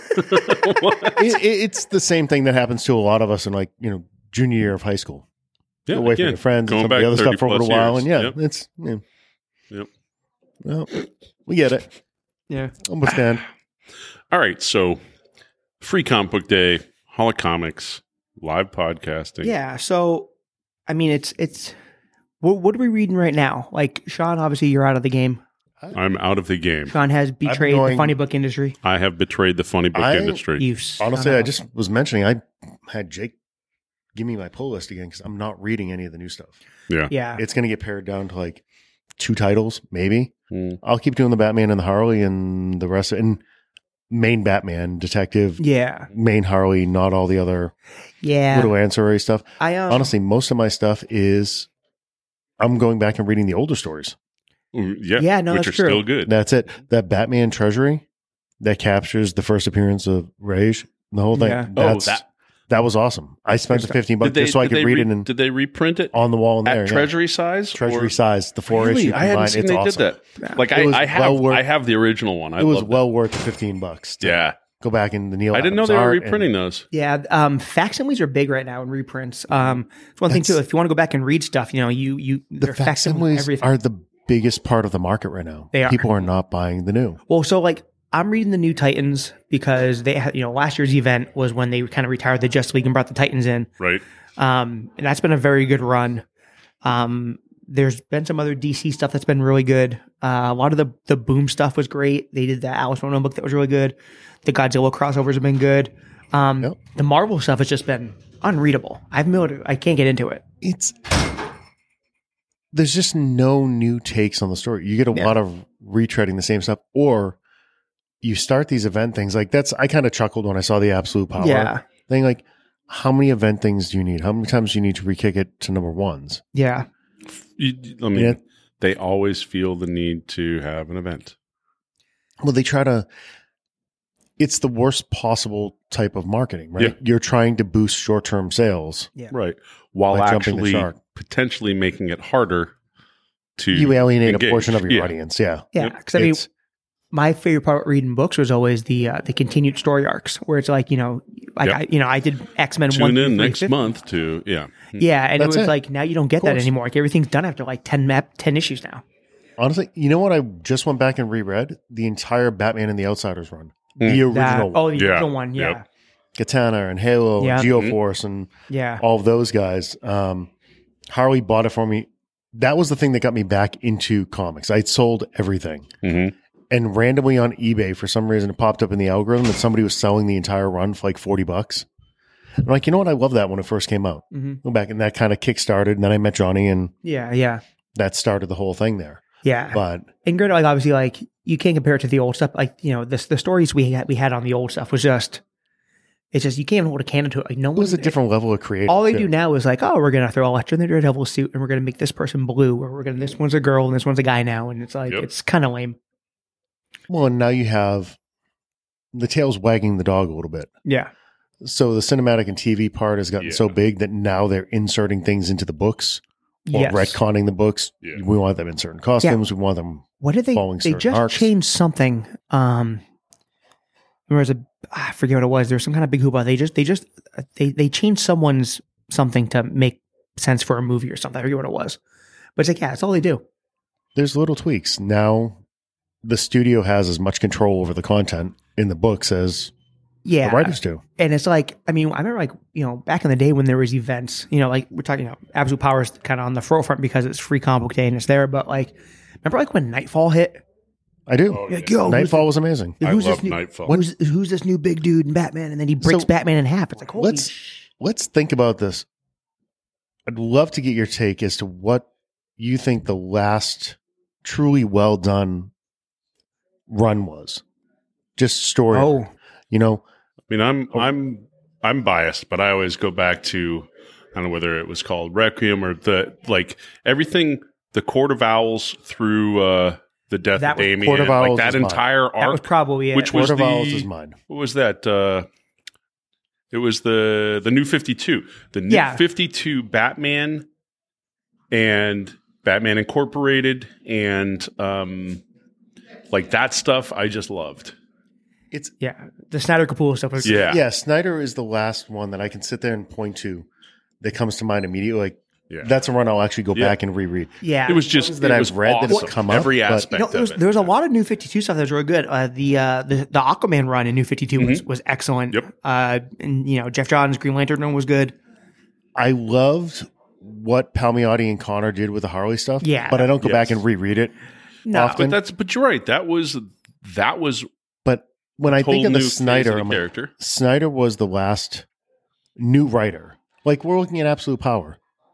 S2: It's the same thing that happens to a lot of us in junior year of high school.
S3: Yeah,
S2: Away from
S3: again,
S2: your friends and
S3: going
S2: some of the
S3: back
S2: other
S3: 30
S2: stuff for a little
S3: plus
S2: while.
S3: years.
S2: And yeah,
S3: Yep.
S2: it's
S3: Yep.
S2: well, we get it.
S1: Yeah.
S2: Understand.
S3: All right, so free comic book day, Hall of Comics, live podcasting.
S1: Yeah. So, I mean, it's what are we reading right now? Like, Sean, obviously, you're out of the game.
S3: I'm out of the game.
S1: Sean has betrayed the funny book industry.
S3: I have betrayed the funny book industry.
S1: You
S2: Honestly, I just was mentioning I had Jake give me my pull list again because I'm not reading any of the new stuff.
S1: yeah.
S2: It's going to get pared down to like 2 titles, maybe.
S3: Mm.
S2: I'll keep doing the Batman and the Harley and the rest of and main Batman, detective,
S1: Yeah.
S2: main Harley, not all the other
S1: Yeah.
S2: widow ancillary stuff.
S1: I
S2: Honestly, most of my stuff is I'm going back and reading the older stories.
S1: Yeah, no,
S3: which
S1: that's
S3: are
S1: true.
S3: still good.
S2: That's it. That Batman Treasury that captures the first appearance of Rage, the whole thing.
S1: Yeah.
S2: That was awesome. I spent the $15 just so I could read it
S3: Did they reprint it
S2: on the wall in there.
S3: at Treasury size?
S2: Treasury size, the 4
S3: Really?
S2: issue
S3: I hadn't
S2: combined.
S3: seen
S2: It's
S3: they
S2: awesome.
S3: did that. Like
S2: It was
S3: I have,
S2: well worth-
S3: I have the original one.
S2: It was
S3: loved
S2: well worth the $15. to
S3: Yeah,
S2: go back in the Neil.
S3: I didn't know
S2: Adams
S3: they were
S2: art and-
S3: reprinting those.
S1: Yeah, facsimiles are big right now in reprints. It's one thing too. If you want to go back and read stuff,
S2: The
S1: they're
S2: facsimiles
S1: everything.
S2: are the biggest part of the market right now.
S1: They are.
S2: People are not buying the new.
S1: Well, so like I'm reading the new Titans because they had, last year's event was when they kind of retired the Justice League and brought the Titans in.
S3: Right.
S1: And that's been a very good run. There's been some other DC stuff that's been really good. A lot of the Boom stuff was great. They did the Alice Ronan book that was really good. The Godzilla crossovers have been good. The Marvel stuff has just been unreadable. I can't get into it.
S2: There's just no new takes on the story. You get a lot of retreading the same stuff, or you start these event things. Like I kind of chuckled when I saw the Absolute Power thing. Like, how many event things do you need? How many times do you need to re-kick it to number ones?
S1: Yeah.
S3: They always feel the need to have an event.
S2: Well, they try to. It's the worst possible type of marketing, right?
S3: Yeah.
S2: You're trying to boost short-term sales.
S1: Yeah.
S3: Right. While
S2: By jumping the
S3: actually
S2: shark.
S3: potentially making it harder to
S2: You alienate
S3: engage.
S2: a portion of your
S3: Yeah.
S2: audience. Yeah.
S1: Yeah. Because I mean, my favorite part of reading books was always the continued story arcs, where it's like I did X-Men 1
S3: Tune
S1: through
S3: in
S1: 3,
S3: next
S1: 50.
S3: month to
S1: Yeah, and
S2: That's
S1: it was
S2: it.
S1: like now you don't get that
S2: course.
S1: anymore. Like everything's done after like 10 issues now.
S2: Honestly, you know what? I just went back and reread the entire Batman and the Outsiders run. The original one.
S1: The original one, yeah.
S3: Yep.
S2: Katana and Halo
S1: Yeah.
S2: and Geoforce and
S1: Yeah.
S2: all of those guys. Harley bought it for me. That was the thing that got me back into comics. I'd sold everything.
S3: Mhm.
S2: And randomly on eBay, for some reason, it popped up in the algorithm that somebody was selling the entire run for like $40. I'm like, you know what? I love that when it first came out. Go back, and that kind of kickstarted. And then I met Johnny, and
S1: Yeah.
S2: that started the whole thing there.
S1: Yeah.
S2: But
S1: And granted, like obviously, like you can't compare it to the old stuff. Like the stories we had on the old stuff was just, it's just you can't even hold a candle to it. Like no
S2: it
S1: one.
S2: was a different level of creative.
S1: All they
S2: too.
S1: do now is like, oh, we're gonna throw Electra in the Daredevil suit, and we're gonna make this person blue, or we're gonna this one's a girl and this one's a guy now, and it's like
S3: Yep.
S1: it's kind of lame.
S2: Well, and now you have the tail's wagging the dog a little bit.
S1: Yeah.
S2: So the cinematic and TV part has gotten
S3: Yeah.
S2: so big that now they're inserting things into the books or
S1: Yes.
S2: retconning the books.
S3: Yeah.
S2: We want them in certain costumes. We want them.
S1: What did they?
S2: following
S1: They
S2: certain
S1: just
S2: arcs.
S1: changed something. There was I forget what it was. There was some kind of big hoopla. They changed someone's something to make sense for a movie or something. I forget what it was. But it's like, yeah, that's all they do.
S2: There's little tweaks. Now the studio has as much control over the content in the books as
S1: Yeah.
S2: the writers do.
S1: And it's like, I mean, I remember like, back in the day when there was events, like we're talking, Absolute Power is kind of on the forefront because it's free comic book day and it's there. But like, remember like when Nightfall hit?
S2: I do.
S3: Oh,
S1: Like,
S3: yeah.
S1: yo,
S2: Nightfall was amazing.
S3: I
S1: who's
S3: love
S1: this new,
S3: Nightfall.
S1: Who's this new big dude in Batman? And then he breaks
S2: So,
S1: Batman in half. It's like, holy
S2: Let's think about this. I'd love to get your take as to what you think the last truly well done run was. Just story.
S1: Oh,
S3: I mean, I'm biased, but I always go back to, I don't know whether it was called Requiem or everything, the Court of Owls through the death
S1: That
S3: of
S1: was-
S3: Damien,
S2: Court of Owls
S3: that
S2: is mine.
S3: entire
S1: that was
S3: arc.
S1: probably it.
S3: Which was
S2: Court of Owls
S3: the-
S2: is mine.
S3: What was that? It was the New 52, the New
S1: Yeah.
S3: 52 Batman and Batman Incorporated, and that stuff I just loved.
S2: It's
S1: Yeah, the Snyder Capullo stuff was
S3: Yeah,
S2: Snyder is the last one that I can sit there and point to that comes to mind immediately. Like
S3: yeah.
S2: that's a run I'll actually go
S3: Yeah.
S2: back and reread.
S1: Yeah,
S3: It was just
S2: Things that
S3: it
S2: I've
S3: was
S2: read that
S3: awesome.
S2: have come up,
S3: Every
S2: but-
S3: aspect
S1: there was,
S3: of it.
S1: there was a lot of New 52 stuff that was really good. The Aquaman run in New 52 was excellent.
S3: Yep.
S1: And Jeff Johns' Green Lantern run was good.
S2: I loved what Palmiotti and Connor did with the Harley stuff.
S1: Yeah.
S2: But I don't go back
S3: Yes.
S2: and reread it.
S1: No,
S2: Often.
S3: But you're right. That was
S2: But when I think
S3: whole
S2: of the
S3: new phase
S2: Snyder,
S3: of the
S2: I'm like,
S3: character.
S2: Snyder was the last new writer. Like we're looking at Absolute Power.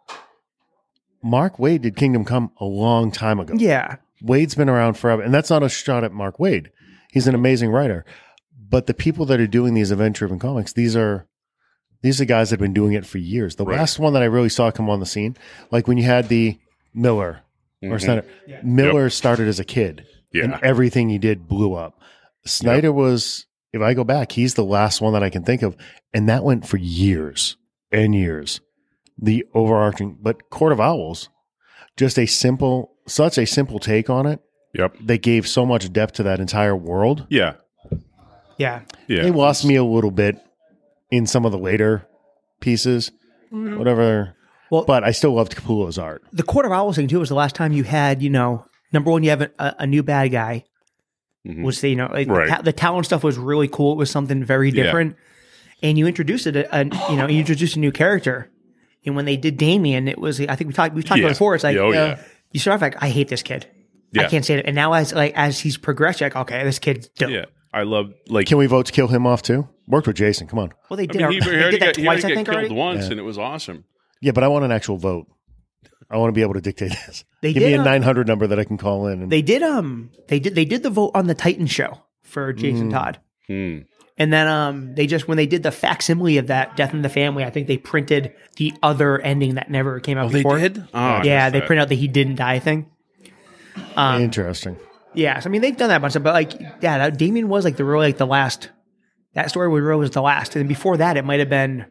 S2: Mark Waid did Kingdom Come a long time ago.
S1: yeah,
S2: Wade's been around forever. And that's not a shot at Mark Waid. He's an amazing writer. But the people that are doing these event-driven comics, these are guys that have been doing it for years. The
S3: Right.
S2: last one that I really saw come on the scene, like when you had the Miller or
S3: Mhm.
S2: Snyder. Miller started as a kid.
S3: Yeah.
S2: And everything he did blew up. Snyder was, if I go back, he's the last one that I can think of. And that went for years and years. The overarching, but Court of Owls, just such a simple take on it.
S3: Yep.
S2: They gave so much depth to that entire world.
S3: Yeah.
S1: yeah.
S3: Yeah.
S2: They lost me a little bit in some of the later pieces, whatever.
S1: Well-
S2: but I still loved Capullo's art.
S1: The Court of Owls thing too was the last time you had, number one, you have a new bad guy.
S3: Mhm.
S1: Was
S3: Right.
S1: the Talon stuff was really cool. It was something very
S3: Yeah.
S1: different, and you introduced you introduced a new character. And when they did Damien, it was I think we talked about it before. It's like
S3: yeah.
S1: you start off like I hate this kid. I
S3: Yeah.
S1: can't say it. And now as he's progressed, you're like okay, this kid's dope.
S3: Yeah. I love
S2: Can we vote to kill him off too? Worked with Jason. Come on.
S1: Well, they
S3: I
S1: did.
S3: mean, he
S1: they
S3: already
S1: did that
S3: got, he
S1: twice,
S3: already
S1: I
S3: got
S1: think.
S3: killed
S1: Already.
S3: once,
S2: Yeah.
S3: and it was awesome.
S2: Yeah, but I want an actual vote. I want to be able to dictate this.
S1: They
S2: Give me
S1: did,
S2: a 900 number that I can call in. And
S1: They did. They did the vote on the Titan show for Jason Todd.
S3: Hmm.
S1: And then when they did the facsimile of that Death in the Family, I think they printed the other ending that never came out before.
S3: Oh, I
S1: Yeah,
S3: missed
S1: they
S3: that.
S1: printed out the he didn't die thing.
S2: Interesting.
S1: Yeah, so I mean they've done that bunch of, but that Damien was like the last. That story was the last, and before that it might have been.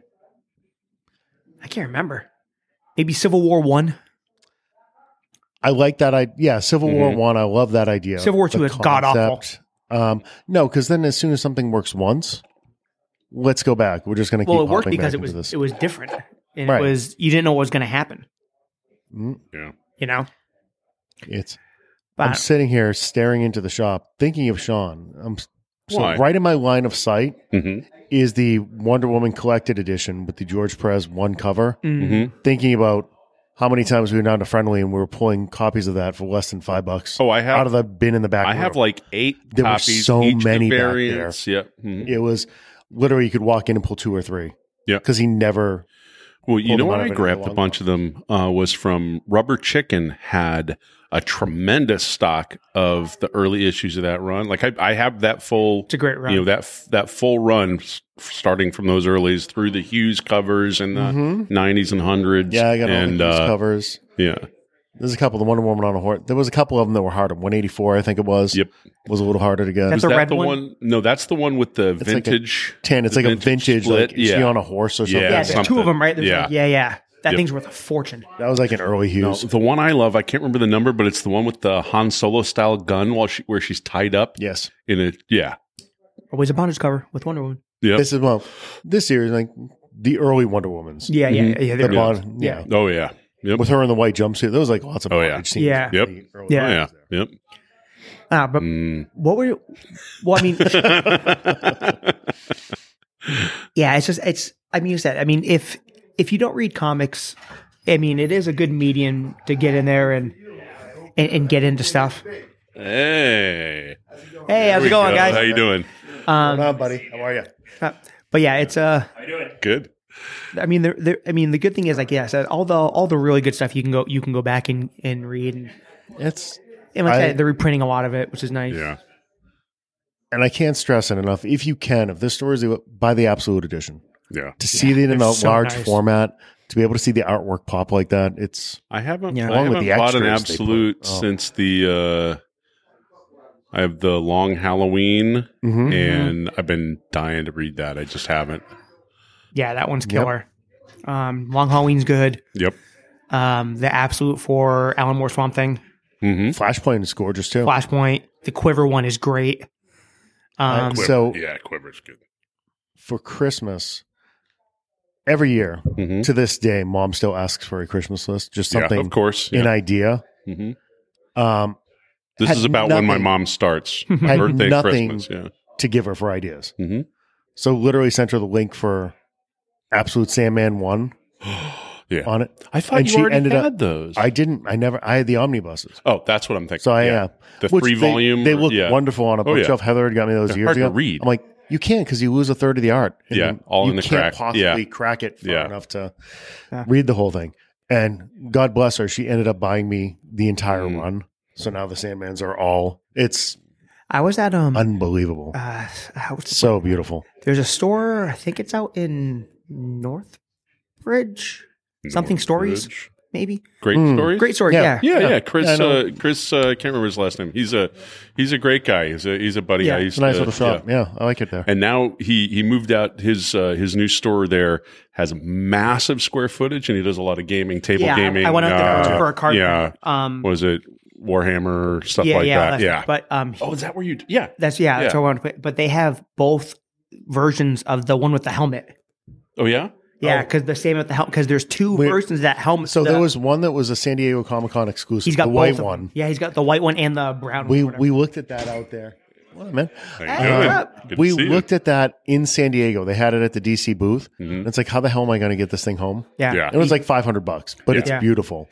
S1: I can't remember. Maybe Civil War 1.
S2: I like that idea. Yeah, Civil War 1, I love that idea.
S1: Civil War
S2: The
S1: 2 is god-awful.
S2: concept. No, because then as soon as something works once, let's go back. We're just going to keep
S1: Well, it worked
S2: hopping
S1: because
S2: back
S1: it was
S2: into this.
S1: it was different, and
S2: Right.
S1: it was you didn't know what was going to happen.
S3: Yeah.
S2: I'm
S1: But
S2: sitting here staring into the shop, thinking of Sean. So
S3: Why?
S2: right in my line of sight
S3: Mm-hmm.
S2: is the Wonder Woman collected edition with the George Perez one cover.
S3: Mm-hmm.
S2: Thinking about how many times we were down to Friendly and we were pulling copies of that for less than $5.
S3: Oh, I have.
S2: out of the bin in the back.
S3: I
S2: room.
S3: have like 8
S2: There were
S3: copies.
S2: so
S3: each
S2: many
S3: the
S2: back
S3: variants. Yep. Mhm.
S2: It was literally you could walk in and pull 2 or 3.
S3: Yeah.
S2: because he never.
S3: Well, you
S2: pulled
S3: know
S2: them out
S3: where
S2: of
S3: I
S2: it
S3: grabbed a
S2: along
S3: bunch of them was from Rubber Chicken. Had a tremendous stock of the early issues of that run. Like I have that full.
S1: It's a great run.
S3: You know that full run starting from those earlies through the Hughes covers in the 90s and 100s.
S2: Yeah, I got all
S3: and,
S2: the Hughes covers.
S3: Yeah.
S2: There's a couple of the Wonder Woman on a horse. There was a couple of them that were harder. 184, I think it was.
S3: Yep.
S2: Was a little harder to get.
S1: That's
S3: Was
S1: the
S3: that
S1: red
S3: the
S1: one?
S3: No, that's the one with the
S2: like a
S3: vintage.
S2: 10. It's
S3: the
S2: like a vintage.
S3: split.
S2: Like, is she on a horse or something?
S3: Yeah,
S1: Yeah, there's
S3: something.
S1: 2 of them, right? There's
S3: Yeah.
S1: like, yeah. That
S3: Yep.
S1: thing's worth a fortune.
S2: That was like an early
S3: No,
S2: Hughes.
S3: the one I love, I can't remember the number, but it's the one with the Han Solo style gun where she's tied up
S2: Yes.
S3: in a
S1: Always a bondage cover with Wonder Woman.
S3: Yep.
S2: This series, like the early Wonder Womans.
S1: Yeah.
S2: The
S1: They're
S2: bond, yeah.
S3: Oh yeah. Yep.
S2: With her in the white jumpsuit. There was like lots of
S3: Oh, yeah.
S2: bondage scenes.
S1: Yeah.
S3: Yep.
S2: in the early
S1: Yeah.
S3: Oh yeah.
S2: ones there.
S3: Yep.
S1: But
S3: Mm.
S1: what were? Well, I mean, yeah. It's. I mean, you said. I mean, if you don't read comics, I mean, it is a good medium to get in there and get into stuff.
S3: Hey.
S1: Hey, how's it going,
S3: How
S1: guys?
S3: you doing?
S2: What's going on, buddy? How are you?
S1: But yeah, it's
S3: Good.
S1: I mean, the good thing is, like, yeah, I said all the really good stuff you can go back and read, and
S2: It's
S1: like I said, they're reprinting a lot of it, which is nice.
S3: Yeah.
S2: and I can't stress it enough. If you can, if this story is buy the Absolute Edition
S3: Yeah.
S2: to see it in a
S1: they're so
S2: large
S1: nice.
S2: format, to be able to see the artwork pop like that. It's
S3: I haven't.
S1: Yeah.
S3: I
S2: Along with
S3: haven't
S2: the
S3: bought an
S2: extras they
S3: absolute
S2: put. Oh.
S3: since the. I have the Long Halloween,
S2: Mhm.
S3: and I've been dying to read that. I just haven't.
S1: Yeah, that one's killer. Long Halloween's good.
S3: Yep.
S1: The Absolute for Alan Moore Swamp Thing,
S3: Mm-hmm.
S2: Flashpoint is gorgeous too.
S1: Flashpoint. The Quiver one is great.
S2: So
S3: yeah, Quiver's good.
S2: for Christmas, every year
S3: Mm-hmm.
S2: to this day, Mom still asks for a Christmas list, just something,
S3: of course.
S2: an
S3: Yeah.
S2: idea.
S3: Mm-hmm.
S2: Um,
S3: This
S2: Had
S3: is about when my
S2: nothing-
S3: mom starts.
S2: had
S3: Birthday,
S2: nothing
S3: Christmas. Yeah.
S2: to give her for ideas.
S3: Mm-hmm.
S2: So literally sent her the link for Absolute Sandman 1
S3: Yeah.
S2: on it.
S3: I thought
S2: And
S3: you
S2: she
S3: already
S2: ended
S3: had
S2: up-
S3: those.
S2: I had the omnibuses.
S3: Oh, that's what I'm thinking.
S2: So I,
S3: yeah. The
S2: which
S3: 3-volume.
S2: They look
S3: yeah.
S2: wonderful on a
S3: Oh, yeah.
S2: bookshelf. Heather had got me those
S3: They're
S2: years
S3: hard to
S2: ago.
S3: read.
S2: I'm like, you can't because you lose a third of the art. And
S3: Yeah, all
S2: you
S3: in the
S2: can't
S3: crack.
S2: possibly
S3: Yeah.
S2: crack it far
S3: Yeah.
S2: enough to
S1: Yeah.
S2: read the whole thing. And God bless her, she ended up buying me the entire
S3: Mm.
S2: run. So now the Sandmans are all. It's
S1: I was at
S2: unbelievable. So beautiful.
S1: there's a store. I think it's out in Northbridge. Something Stories,
S3: Northbridge.
S1: maybe.
S3: Great
S2: Mm.
S3: stories.
S1: Great story.
S2: Yeah.
S1: Yeah.
S3: Yeah. Chris.
S2: Yeah, I know.
S3: Chris. I can't remember his last name. He's a great guy. He's a buddy.
S1: Yeah.
S3: I
S2: It's
S3: used
S2: a nice
S3: to,
S2: little shop. Yeah, I like it there.
S3: And now he moved out. His new store there has massive square footage, and he does a lot of gaming, table
S1: Yeah,
S3: gaming.
S1: I went out there for a card.
S3: Yeah.
S1: Um.
S3: What was it? Warhammer stuff
S1: Yeah.
S3: like
S1: Yeah.
S3: that.
S1: that's-
S3: Yeah.
S1: But
S3: Oh, is that where you? Yeah.
S1: that's
S3: Yeah.
S1: what I wanted to put. But they have both versions of the one with the helmet.
S3: Oh yeah.
S1: Yeah, because the same with the helmet. Because there's 2
S2: Wait.
S1: versions of that helmet.
S2: So
S1: The-
S2: there was one that was a San Diego Comic Con exclusive.
S1: He's got
S2: the
S1: both
S2: white
S1: of them.
S2: one.
S1: Yeah, he's got the white one and the brown
S2: We
S1: one.
S2: we looked at that out there. What, man?
S3: How you
S1: Hey,
S3: doing?
S1: what's up?
S3: Good to
S2: We
S3: see you.
S2: looked at that in San Diego. They had it at the DC booth.
S3: Mhm.
S2: And it's like, how the hell am I going to get this thing home?
S1: Yeah.
S3: Yeah.
S2: It was like $500, but it's
S1: Yeah.
S2: beautiful.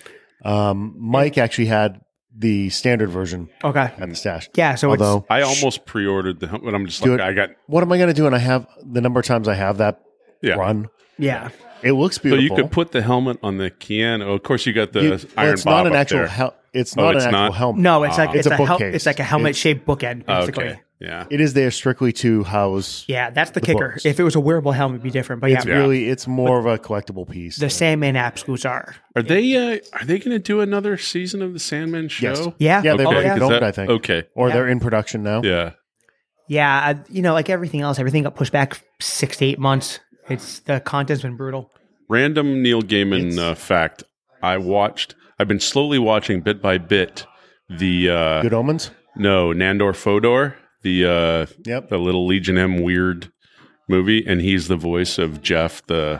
S2: Mike actually had the standard version
S1: Okay.
S2: at the stash.
S1: Yeah. So
S2: Although,
S3: I almost pre-ordered the helmet. I'm just
S2: Do
S3: like,
S2: it.
S3: I got.
S2: what am I going to do? And I have the number of times I have that
S3: Yeah.
S2: run.
S1: it's yeah.
S2: It looks
S3: So
S2: beautiful.
S3: you could put the helmet on the Keanu. Of course, you got the
S2: Well,
S3: Iron
S2: it's
S3: Bob
S2: not an
S3: up
S2: actual
S3: there.
S2: it's
S3: Oh,
S2: not
S3: it's
S2: an actual
S3: not?
S2: helmet.
S1: No, it's like
S2: It's a
S1: hel-
S2: bookcase.
S1: it's like a helmet shaped bookend, basically.
S3: Okay. Yeah.
S2: It is there strictly to house.
S1: Yeah, that's the kicker.
S2: books.
S1: If it was a wearable helmet, it'd be different. But
S2: It's
S1: yeah,
S2: really, it's more of a collectible piece.
S1: the Sandman absolutes are.
S3: Are they going to do another season of the Sandman show?
S2: Yes.
S1: Yeah.
S2: Yeah, they've
S3: Okay.
S2: already
S1: yeah.
S3: Is
S2: filmed,
S3: that-
S2: I think.
S3: Okay.
S2: Or
S1: Yeah.
S2: they're in production now.
S3: Yeah.
S1: Yeah. Like everything else, everything got pushed back 6 to 8 months. It's the content's been brutal.
S3: Random Neil Gaiman fact. I've been slowly watching bit by bit the
S2: Good Omens.
S3: Nandor Fodor, the
S2: Yep.
S3: the little Legion M weird movie, and he's the voice of Jeff, the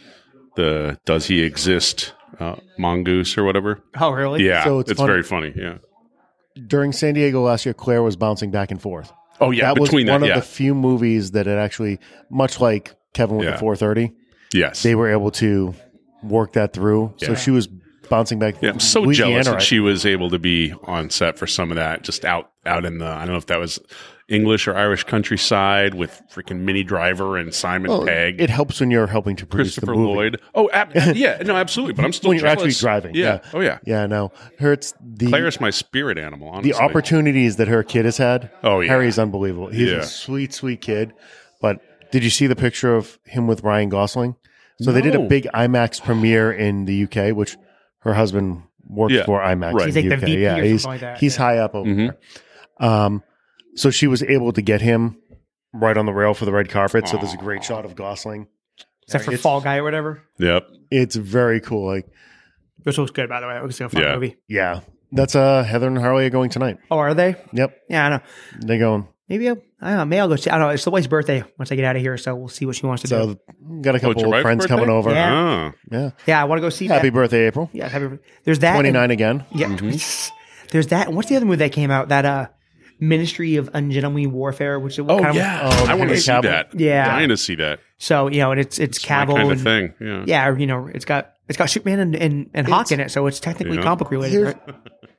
S3: Does He Exist mongoose or whatever.
S1: Oh, really?
S3: Yeah,
S2: So it's
S3: it's
S2: funny.
S3: very funny. Yeah.
S2: During San Diego last year, Claire was bouncing back and forth.
S3: Oh yeah,
S2: That was
S3: between
S2: one
S3: that,
S2: of
S3: yeah.
S2: the few movies that it actually, much like Kevin with
S3: Yeah.
S2: the 430,
S3: Yes.
S2: they were able to work that through. So
S3: Yeah.
S2: she was bouncing back.
S3: Yeah, I'm so
S2: Louisiana,
S3: jealous that
S2: right?
S3: she was able to be on set for some of that, just out in the, I don't know if that was English or Irish countryside with freaking Minnie Driver and Simon
S2: Well,
S3: Pegg,
S2: it helps when you're helping to produce
S3: Christopher
S2: the movie.
S3: Lloyd. Oh, yeah, no, absolutely. But I'm still
S2: When you're actually
S3: jealous.
S2: driving.
S3: Yeah. Oh yeah.
S2: Yeah, no. Hurts the
S3: Claire's my spirit animal. Honestly.
S2: the opportunities that her kid has had.
S3: Oh, yeah.
S2: Harry's unbelievable. He's
S3: Yeah.
S2: a sweet, sweet kid. But did you see the picture of him with Ryan Gosling? So they did a
S3: No.
S2: big IMAX premiere in the UK, which her husband works
S3: Yeah.
S2: for IMAX.
S3: Right.
S2: In
S1: He's like the
S2: UK.
S1: VP
S2: yeah,
S1: or
S2: he's
S1: something like that.
S2: he's
S1: Yeah.
S2: high up over
S3: Mhm.
S2: there. So she was able to get him right on the rail for the red carpet. So there's a great shot of Gosling.
S1: Except for
S2: It's-
S1: Fall Guy or whatever.
S3: Yep.
S2: It's very cool. Like,
S1: Which looks good, by the way. It looks like a fun
S3: Yeah.
S1: movie.
S2: yeah, that's Heather and Harley are going tonight.
S1: Oh, are they?
S2: Yep,
S1: Yeah, I know.
S2: they're going.
S1: Maybe I don't know. Maybe I'll go see. I don't know. It's the wife's birthday once I get out of here, so we'll see what she wants to do.
S2: So got a
S3: Oh, it's
S2: couple
S3: your
S2: of
S3: wife's
S2: friends
S3: birthday?
S2: coming over.
S1: Yeah.
S3: Ah.
S2: Yeah.
S1: Yeah, I want to go see
S2: Happy
S1: that.
S2: birthday, April.
S1: Yeah, happy. There's that.
S2: 29 again.
S1: Yeah. There's that. And what's the other movie that came out? That Ministry of Ungentlemanly Warfare, which is
S3: Oh
S1: kind of,
S3: yeah.
S2: Oh,
S3: I want to
S2: Henry
S3: see
S2: Cavill?
S3: that.
S1: Yeah.
S3: Dying to see that.
S1: So and it's
S3: My
S1: Cavill
S3: kind
S1: and
S3: of thing. Yeah.
S1: yeah, it's got Superman and Hawk in it, so it's technically
S3: Yeah.
S1: comic related.
S2: Here's-
S1: Right?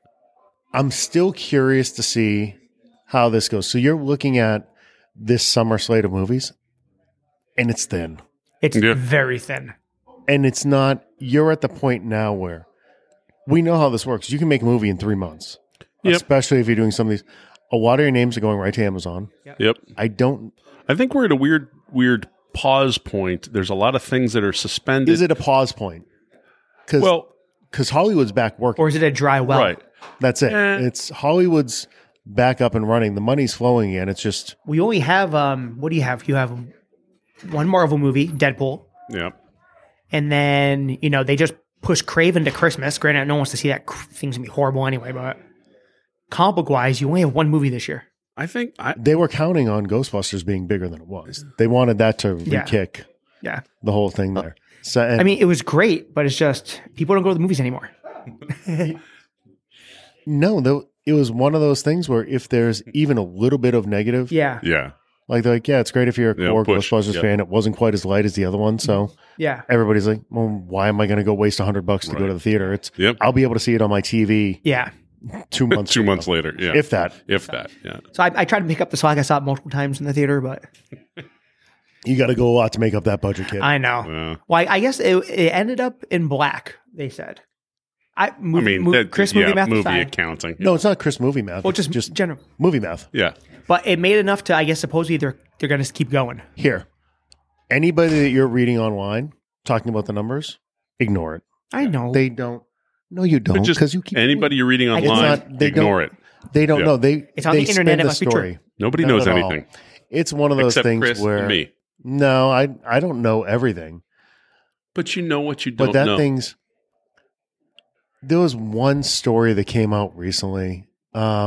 S2: I'm still curious to see how this goes. So you're looking at this summer slate of movies, and it's thin.
S1: It's
S3: Yeah.
S1: very thin.
S2: And it's not, you're at the point now where we know how this works. You can make a movie in 3 months,
S3: Yep.
S2: especially if you're doing some of these. A lot of your names are going right to Amazon.
S3: Yep.
S2: I don't,
S3: I think we're at a weird pause point. There's a lot of things that are suspended.
S2: is it a pause point? Because
S3: well,
S2: Hollywood's back working.
S1: Or is it a dry well?
S3: right.
S2: That's it.
S3: Eh.
S2: It's Hollywood's back up and running. The money's flowing again. It's just,
S1: We only have what do you have? You have one Marvel movie, Deadpool,
S3: Yep.
S1: and then they just pushed Craven to Christmas. Granted, no one wants to see that. Thing's gonna be horrible anyway. But comic book wise, you only have one movie this year.
S3: I think
S2: they were counting on Ghostbusters being bigger than it was. They wanted that to
S1: Yeah.
S2: re-kick
S1: Yeah,
S2: the whole thing there. So, and
S1: I mean it was great, but it's just people don't go to the movies anymore.
S2: no, though, it was one of those things where if there's even a little bit of negative,
S1: Yeah,
S3: yeah.
S2: like they're like, yeah, it's great if you're a
S3: Yeah,
S2: core
S3: push.
S2: Ghostbusters
S3: Yep.
S2: fan. It wasn't quite as light as the other one, so
S1: yeah,
S2: everybody's like, well, why am I going to go waste $100 to go
S3: Right.
S2: to the theater? It's
S3: Yep.
S2: I'll be able to see it on my TV
S1: yeah.
S2: 2 months.
S3: 2 months later. Yeah.
S2: if that.
S3: If that. Yeah.
S1: So I tried to pick up the Slack. I saw it multiple times in the theater, but
S2: You got to go a lot to make up that budget, kid.
S1: I know.
S3: Yeah.
S1: Well, I guess it ended up in black. They said.
S3: I mean, that,
S1: Chris
S3: yeah,
S1: movie math
S3: movie
S1: aside.
S3: accounting.
S2: No, it's not Chris movie math.
S1: Well,
S2: It's
S1: just general.
S2: movie math.
S3: Yeah.
S1: But it made enough to, I guess, supposedly they're going to keep going.
S2: Here, anybody that you're reading online talking about the numbers, ignore it.
S1: I know.
S2: They don't. No, you don't.
S3: Just
S2: Because you keep
S3: anybody you're reading
S1: It's
S3: online,
S2: not- they
S3: ignore it.
S2: They don't
S3: Yeah.
S2: know. They
S1: It's on
S2: they
S1: the internet,
S2: spin
S1: it
S2: the
S1: must be true.
S2: story.
S3: Nobody
S2: Not
S3: knows
S2: at all.
S3: anything
S2: It's one of those
S3: except
S2: things
S3: Chris
S2: where
S3: and me.
S2: no, I don't know everything.
S3: But you know what you don't
S2: But that
S3: know.
S2: thing's there was one story that came out recently. I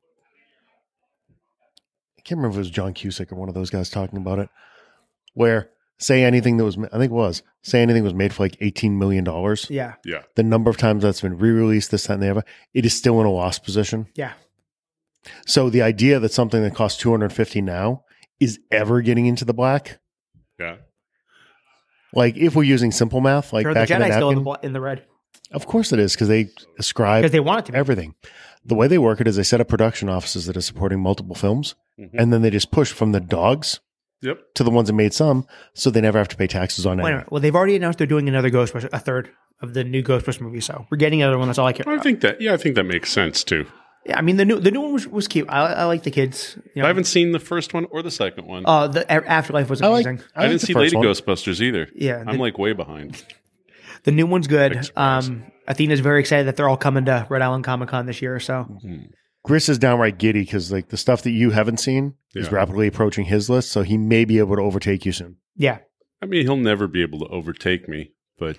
S2: can't remember if it was John Cusick or one of those guys talking about it. Where say anything that was, I think it was say anything was made for like $18 million.
S1: yeah.
S3: yeah.
S2: The number of times that's been re-released, this, that, and the other, it is still in a loss position.
S1: Yeah.
S2: So the idea that something that costs $250 now is ever getting into the black,
S3: Yeah.
S2: like if we're using simple math, like
S1: Sure, the
S2: back in the
S1: Jedi's still in
S2: napkin,
S1: in the red
S2: of course it is because they ascribe
S1: because they want it to be.
S2: everything. The way they work it is they set up production offices that are supporting multiple films,
S3: Mhm.
S2: and then they just push from the dogs
S3: Yep.
S2: to the ones that made some, so they never have to pay taxes on
S1: Wait a
S2: it.
S1: minute. Well, they've already announced they're doing another Ghostbusters, a third of the new Ghostbusters movie. So we're getting another one. That's all I care
S3: I
S1: about.
S3: think that makes sense too.
S1: Yeah, I mean the new one was cute. I like the kids. You know,
S3: I haven't seen the first one or the second one.
S1: the Afterlife was
S2: I like.
S1: amazing.
S3: I didn't
S2: the
S3: see
S2: first
S3: Lady
S2: one.
S3: Ghostbusters either.
S1: Yeah,
S3: I'm like way behind.
S1: The new one's good.
S3: Big surprise.
S1: Athena's very excited that they're all coming to Rhode Island Comic Con this year. So
S2: Gris is downright giddy because like the stuff that you haven't seen is
S3: Yeah.
S2: rapidly approaching his list, so he may be able to overtake you soon.
S1: yeah.
S3: I mean, he'll never be able to overtake me, but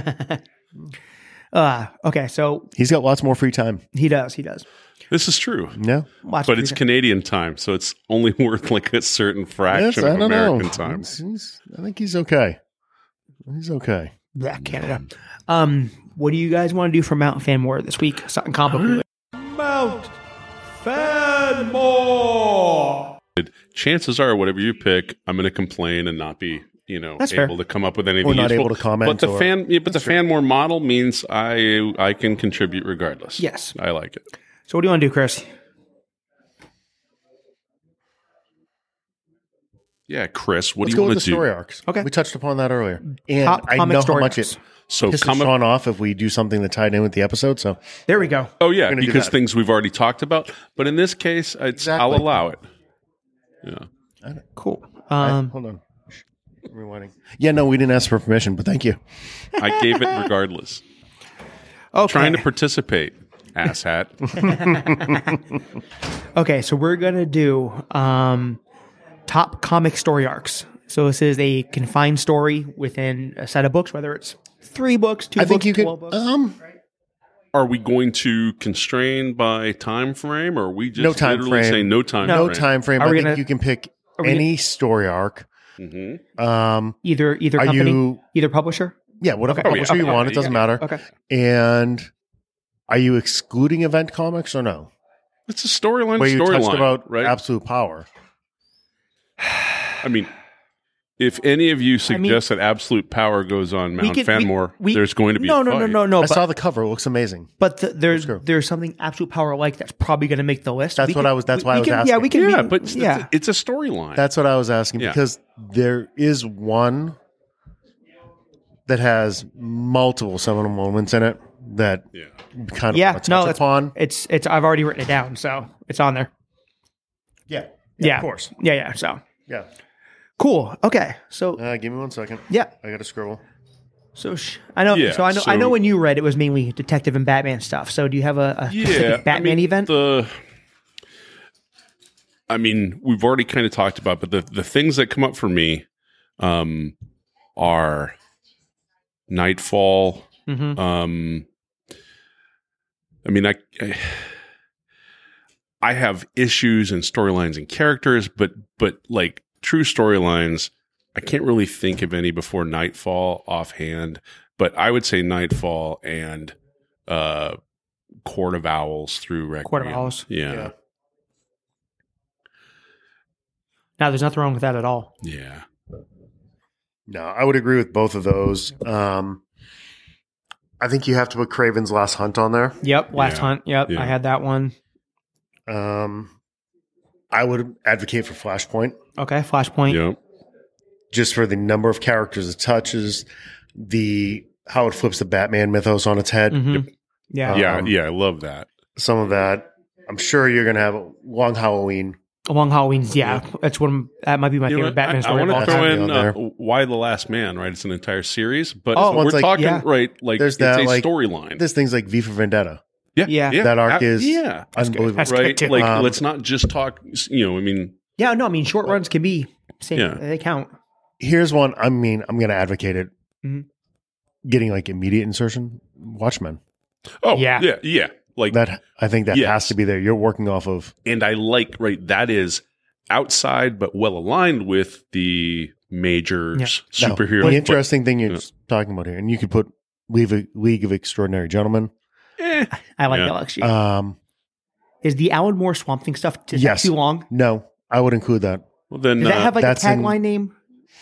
S1: Okay, so
S2: He's got lots more free time.
S1: he does.
S3: this is true.
S2: No,
S1: Lots
S3: But
S1: of
S3: it's
S1: reason.
S3: Canadian time, so it's only worth like a certain fraction
S2: I
S3: of
S2: don't
S3: American
S2: know.
S3: time.
S2: I think he's okay. He's okay.
S1: Black Canada. What do you guys want to do for Mount Fanmore this week? Something comic book.
S4: Mount Fanmore.
S3: chances are, whatever you pick, I'm going to complain and not be,
S1: That's
S3: able
S1: fair.
S3: to come up with anything
S2: Or not
S3: useful.
S2: able to comment,
S3: But the
S2: or-
S3: fan more model means I can contribute regardless.
S1: Yes.
S3: I like it.
S1: So what do you want to do, Chris?
S3: Yeah, Chris, what
S2: Let's
S3: do
S2: go
S3: you
S2: with
S3: want
S2: the
S3: to
S2: story
S3: do?
S2: arcs.
S1: Okay.
S2: We touched upon that earlier. And
S1: Top
S2: I
S1: comic
S2: know how
S1: story
S2: much
S1: arcs.
S2: it
S3: So
S2: pisses
S3: come up.
S2: Sean off if we do something that tied in with the episode. So
S1: There we go.
S3: Oh yeah,
S2: gonna do
S3: because
S2: that.
S3: things we've already talked about. But in this case,
S2: Exactly.
S3: I'll allow it. Yeah.
S1: Cool.
S2: hold on. Rewinding. Yeah, no, we didn't ask for permission, but thank you.
S3: I gave it regardless.
S1: Okay.
S3: Trying to participate, asshat.
S1: Okay, so we're gonna do top comic story arcs. So this is a confined story within a set of books, whether it's 3 books, 2
S2: I
S1: books,
S2: think you
S1: 12
S2: could.
S1: books.
S3: Are we going to constrain by time frame, or are we just
S2: No time
S3: literally
S2: frame.
S3: saying no time
S2: No
S3: frame?
S2: time frame.
S1: Are
S2: I
S1: we
S2: think
S1: gonna-
S2: you can pick
S1: we
S2: any story arc.
S3: Mm-hmm.
S1: either
S2: Are
S1: company,
S2: you?
S1: either publisher.
S2: Yeah, whatever
S1: Okay.
S2: publisher you
S1: Okay.
S2: want. It doesn't matter.
S1: Okay.
S2: And are you excluding event comics or no?
S3: It's a storyline.
S2: Where you touched
S3: Storyline,
S2: about
S3: right?
S2: absolute power.
S3: I mean, if any of you suggest that absolute power goes on Mount Fanmore, there's going to be
S1: no,
S3: a
S1: no,
S3: fight.
S1: no.
S2: I
S1: But,
S2: saw the cover. It looks amazing.
S1: but
S2: go.
S1: there's something absolute power like that's probably going to make the list.
S2: That's why I was
S1: Yeah,
S2: asking.
S1: we can.
S3: Yeah,
S1: meet-
S3: but
S1: yeah.
S3: it's a storyline.
S2: That's what I was asking
S3: Yeah.
S2: because there is one that has multiple seminal moments in it that
S3: yeah.
S2: kind of
S1: Yeah,
S2: want to
S1: no,
S2: touch upon.
S1: It's. I've already written it down, so it's on there.
S2: Yeah,
S1: Yeah,
S2: of course.
S1: Yeah. So
S2: Yeah.
S1: cool. Okay. So
S2: Give me 1 second.
S1: yeah.
S2: I got to scribble.
S1: So I know.
S3: Yeah,
S1: so I know. I
S3: so-
S1: know when you read it was mainly detective and Batman stuff. So do you have a specific Batman event?
S3: I mean, we've already kind of talked about, but the things that come up for me are Nightfall.
S1: Mhm.
S3: I mean, I have issues and storylines and characters, but like true storylines, I can't really think of any before Nightfall offhand. But I would say Nightfall and Court of Owls through Requiem.
S1: Court of Owls.
S3: Yeah.
S1: Now, there's nothing wrong with that at all.
S3: Yeah.
S2: No, I would agree with both of those. I think you have to put Craven's Last Hunt on there.
S1: Yep. Last
S3: Yeah.
S1: Hunt. Yep.
S3: Yeah.
S1: I had that one.
S2: I would advocate for Flashpoint
S1: Okay. Flashpoint.
S3: Yep.
S2: just for the number of characters it touches, how it flips the Batman mythos on its head.
S1: Mhm. Yeah.
S3: Yeah. I love that.
S2: Some of that. I'm sure you're going to have a long Halloween.
S1: Long Halloween's. Yeah. That's that might be my
S3: You know
S1: favorite
S3: what?
S1: Batman
S3: I
S1: story of all
S3: want to
S1: time.
S3: throw
S2: time.
S3: in
S2: On there.
S3: Why the Last Man, right? It's an entire series, but
S1: Oh,
S3: we're
S2: one's like-
S3: talking
S1: yeah.
S3: right. Like
S2: There's
S3: it's
S2: that,
S3: a
S2: like,
S3: storyline.
S2: There's things like V for Vendetta.
S1: Yeah.
S2: That arc is
S3: yeah,
S2: unbelievable.
S1: That's good
S3: right.
S1: too.
S3: Like let's not just talk. I mean,
S1: Yeah. No, I mean, short runs can be same.
S3: Yeah.
S1: They count.
S2: Here's one. I'm going to advocate it.
S1: Mhm.
S2: Getting like immediate insertion. Watchmen.
S1: Yeah.
S3: Like
S2: That I think that
S3: Yes.
S2: has to be there. You're working off of.
S3: and I like right. That is outside, but well aligned with the major
S1: Yeah.
S2: Now,
S3: superhero.
S2: the interesting thing you're
S3: Yeah.
S2: talking about here, and you could put League of Extraordinary Gentlemen.
S1: I like
S3: Yeah.
S1: LXG. Is the Alan Moore Swamp Thing stuff
S2: Yes.
S1: too long?
S2: No, I would include that.
S3: Well, then
S1: Does that have like a
S2: that's in-
S1: tagline name?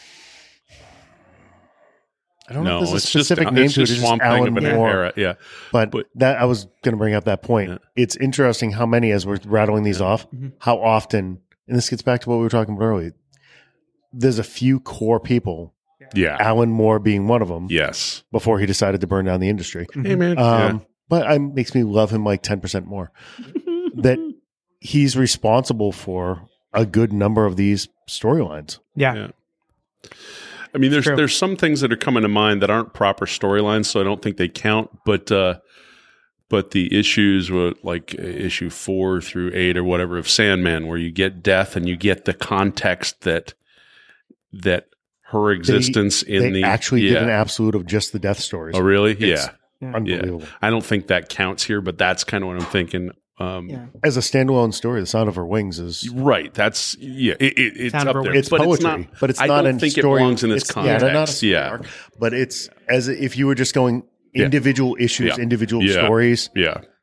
S2: I don't know
S3: no,
S2: if there's a
S3: it's just
S2: specific name
S3: it's
S2: to it.
S3: just
S2: It's
S3: Swamp
S2: just
S3: Thing
S2: Alan
S3: of an
S2: Moore.
S3: era. Yeah,
S2: But,
S3: But-
S2: that I was going to bring up that point.
S3: Yeah.
S2: It's interesting how many, as we're rattling these off,
S1: Mhm.
S2: how often, and this gets back to what we were talking about earlier. There's a few core people,
S3: yeah,
S2: Alan Moore being one of them,
S3: yes.
S2: before he decided to burn down the industry.
S3: Hey man,
S2: But it makes me love him like 10% more. That he's responsible for a good number of these storylines.
S1: Yeah.
S3: Yeah. I mean,
S1: True.
S3: there's some things that are coming to mind that aren't proper storylines, so I don't think they count. But the issues with like issue 4 through 8 or whatever of Sandman, where you get death and you get the context that her existence
S2: They
S3: in the
S2: actually did an absolute of just the death stories.
S3: Oh, really?
S2: It's
S3: Yeah.
S2: Unbelievable.
S3: I don't think that counts here, but that's kind of what I'm thinking.
S1: Yeah.
S2: As a standalone story, The Sound of Her Wings is
S3: Right. That's it's
S1: Sound of
S3: up
S1: Her
S3: there.
S1: Wings.
S2: it's
S3: but
S2: poetry,
S3: it's not,
S2: but it's
S3: I
S2: not
S3: don't
S2: a
S3: think
S2: story.
S3: it belongs in its
S2: it's-
S3: context.
S2: Yeah, they're not a story
S3: Yeah.
S2: arc, but it's as if you were just going
S3: Yeah.
S2: individual issues,
S3: Yeah.
S2: individual
S3: Yeah.
S2: stories.
S3: Yeah.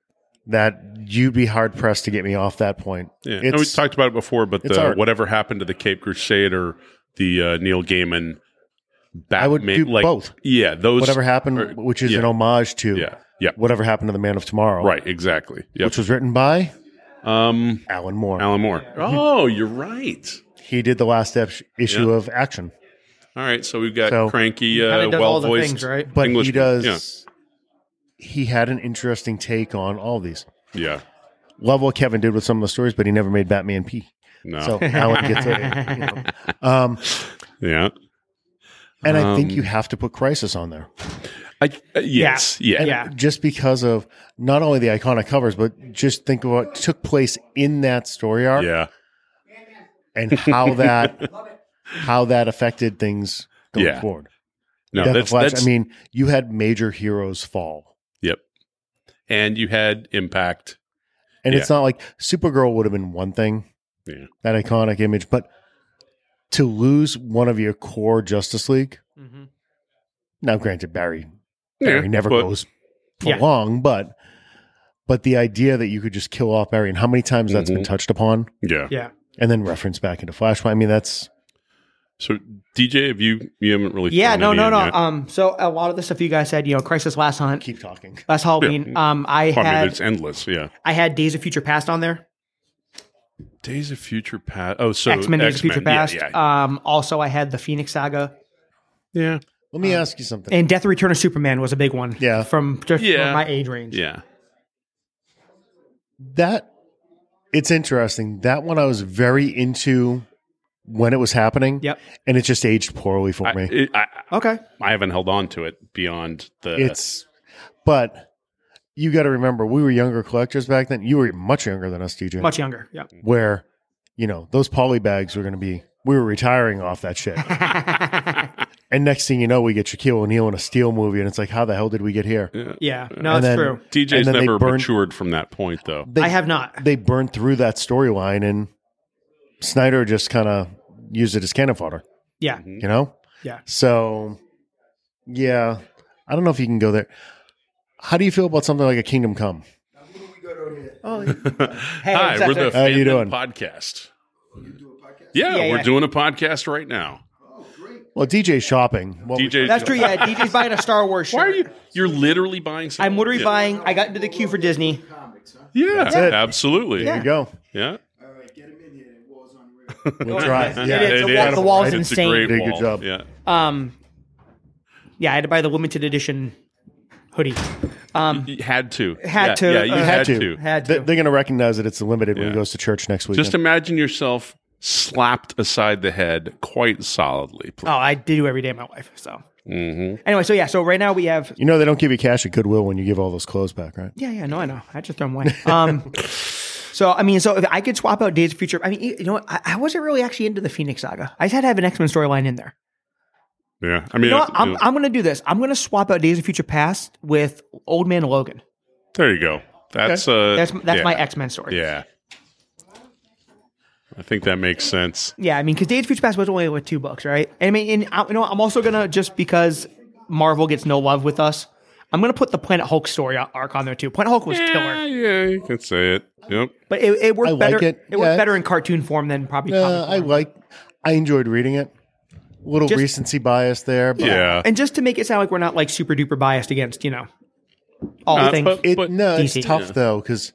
S2: that you'd be hard pressed to get me off that point.
S3: Yeah, and we talked about it before, but
S2: it's art.
S3: Whatever happened to the Cape Crusade or the Neil Gaiman Batman?
S2: I would do both.
S3: Yeah, those
S2: whatever happened, which is an homage to whatever happened to the Man of Tomorrow.
S3: Right, exactly. Yep.
S2: Which was written by Alan Moore.
S3: Alan Moore. Oh, you're right.
S2: He did the last issue of Action.
S3: All right, so we've got cranky,
S1: well-voiced,
S3: all the things,
S1: right?
S2: But
S3: English.
S2: He does. He had an interesting take on all these.
S3: Yeah.
S2: Love what Kevin did with some of the stories, but he never made Batman P.
S3: No.
S2: So Alan gets it.
S3: Yeah.
S2: And I think you have to put Crisis on there.
S3: Yes. Yeah.
S2: Just because of not only the iconic covers, but just think of what took place in that story arc.
S3: Yeah.
S2: And how that affected things going forward.
S3: No, that's
S2: I mean, you had major heroes fall.
S3: Yep. And you had Impact.
S2: And it's not like Supergirl would have been one thing, that iconic image, but to lose one of your core Justice League. Mm-hmm. Now, granted, Barry never goes for long, but the idea that you could just kill off Barry and how many times that's been touched upon.
S1: Yeah.
S2: And then reference back into Flashpoint. I mean, that's...
S3: So, DJ, you haven't really...
S1: Yeah, no. So, a lot of the stuff you guys said, Crisis Last Hunt.
S2: Keep talking.
S1: Last Halloween.
S3: It's endless, yeah.
S1: I had Days of Future Past on there.
S3: Days of Future Past. Oh, so
S1: X-Men Days of Future Past.
S3: Yeah.
S1: Also, I had the Phoenix Saga.
S3: Yeah.
S2: Let me ask you something.
S1: And Death and Return of Superman was a big one.
S2: Yeah.
S1: From my age range.
S3: Yeah.
S2: It's interesting. That one I was very into when it was happening.
S1: Yep.
S2: And it just aged poorly for me.
S1: Okay.
S3: I haven't held on to it beyond the...
S2: But you got to remember, we were younger collectors back then. You were much younger than us, DJ.
S1: Much younger, yeah.
S2: Where, those poly bags were going to be... We were retiring off that shit. And next thing you know, we get Shaquille O'Neal in a Steel movie, and it's like, how the hell did we get here?
S1: Yeah. No, that's true.
S3: DJ's never matured from that point, though.
S1: I have not.
S2: They burned through that storyline, and Snyder just kind of used it as cannon fodder.
S1: Yeah.
S2: Yeah. So, yeah. I don't know if you can go there. How do you feel about something like a Kingdom Come?
S1: Oh,
S3: Hi, we're the
S2: How you doing?
S3: Podcast. Yeah, we're doing a podcast right now.
S2: Well, DJ's shopping.
S1: That's true, yeah. DJ's buying a Star Wars shirt.
S3: Why are you? You're literally buying something?
S1: I'm literally buying. I got into the queue for Disney.
S3: Yeah, absolutely.
S2: There you go.
S3: Yeah.
S4: All right, get him in here. The wall's unreal.
S2: We'll try.
S1: The wall's
S3: It's
S1: insane.
S3: a great
S2: Did a
S3: wall.
S2: good job.
S3: Yeah.
S1: Yeah, I had to buy the limited edition hoodie.
S3: You had to.
S1: Had to.
S3: Yeah, you had to.
S1: Had
S2: They're
S1: to.
S2: going to recognize that it's limited when he goes to church next week.
S3: Just imagine yourself slapped aside the head quite solidly.
S1: Oh, I do every day of my life. So anyway, so right now we have.
S2: they don't give you cash at Goodwill when you give all those clothes back, right?
S1: Yeah, no, I know. I just throw them away. So if I could swap out Days of Future, I wasn't really actually into the Phoenix Saga. I just had to have an X-Men storyline in there.
S3: Yeah, I mean,
S1: I'm going to do this. I'm going to swap out Days of Future Past with Old Man Logan.
S3: There you go. That's
S1: my X-Men story.
S3: Yeah. I think that makes sense.
S1: Yeah, because Days of Future Past was only with 2 books, right? And I'm also gonna, just because Marvel gets no love with us, I'm gonna put the Planet Hulk story arc on there too. Planet Hulk was killer.
S3: Yeah, you can say it. Yep.
S1: But it worked better.
S2: It
S1: worked better in cartoon form than probably comic form.
S2: I enjoyed reading it. A little recency bias there, but
S1: and just to make it sound like we're not like super duper biased against all things.
S2: it's
S1: DC.
S2: tough though, because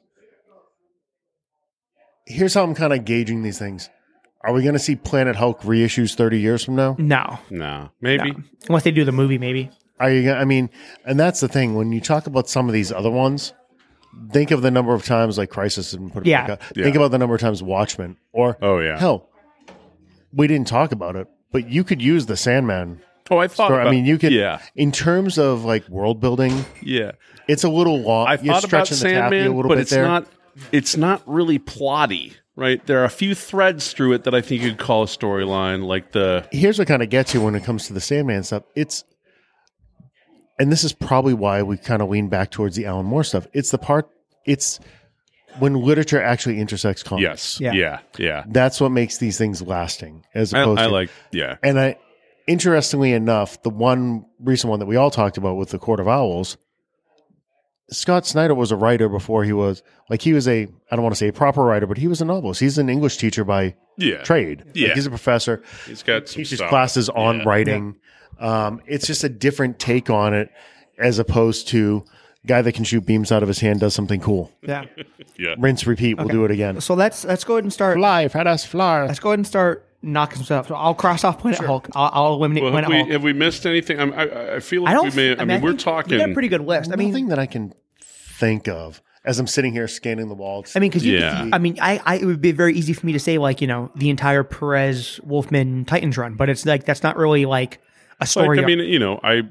S2: here's how I'm kind of gauging these things. Are we going to see Planet Hulk reissues 30 years from now?
S3: No, maybe.
S1: No. Unless they do the movie, maybe.
S2: Are you? And that's the thing. When you talk about some of these other ones, think of the number of times like Crisis and put it back up. Think about the number of times Watchmen or hell, we didn't talk about it, but you could use the Sandman.
S3: Oh, I thought.
S2: Story. You could. Yeah. In terms of like world building.
S3: Yeah.
S2: It's a little long.
S3: I thought about Sandman, but it's not really plotty, right? There are a few threads through it that I think you could call a storyline, like
S2: Here's what kind of gets you when it comes to the Sandman stuff. And this is probably why we kind of lean back towards the Alan Moore stuff. It's when literature actually intersects comics.
S3: Yes. Yeah.
S2: That's what makes these things lasting, as opposed to. And interestingly enough, the one recent one that we all talked about with the Court of Owls, Scott Snyder was a writer before he was I don't want to say a proper writer, but he was a novelist. He's an English teacher by trade.
S3: Yeah.
S2: Like, he's a professor.
S3: He's got some
S2: teaches
S3: stuff.
S2: classes on writing. It's just a different take on it as opposed to guy that can shoot beams out of his hand does something cool.
S1: Yeah.
S3: Yeah.
S2: Rinse, repeat. We'll do it again.
S1: So let's go ahead and start.
S2: Fly, fat ass fly.
S1: Let's go ahead and start knocking some stuff. So I'll cross off Planet Hulk. I'll eliminate
S3: Well,
S1: Planet Hulk.
S3: have we missed anything? I feel like
S1: I
S3: we
S1: don't.
S3: may. I mean, we're
S1: think
S3: talking.
S1: We got a pretty good list. I mean,
S2: Nothing that I can think of as I'm sitting here scanning the walls.
S1: because
S3: Yeah.
S1: it would be very easy for me to say like the entire Perez Wolfman Titans run, but it's like that's not really like a story.
S3: Like, I mean,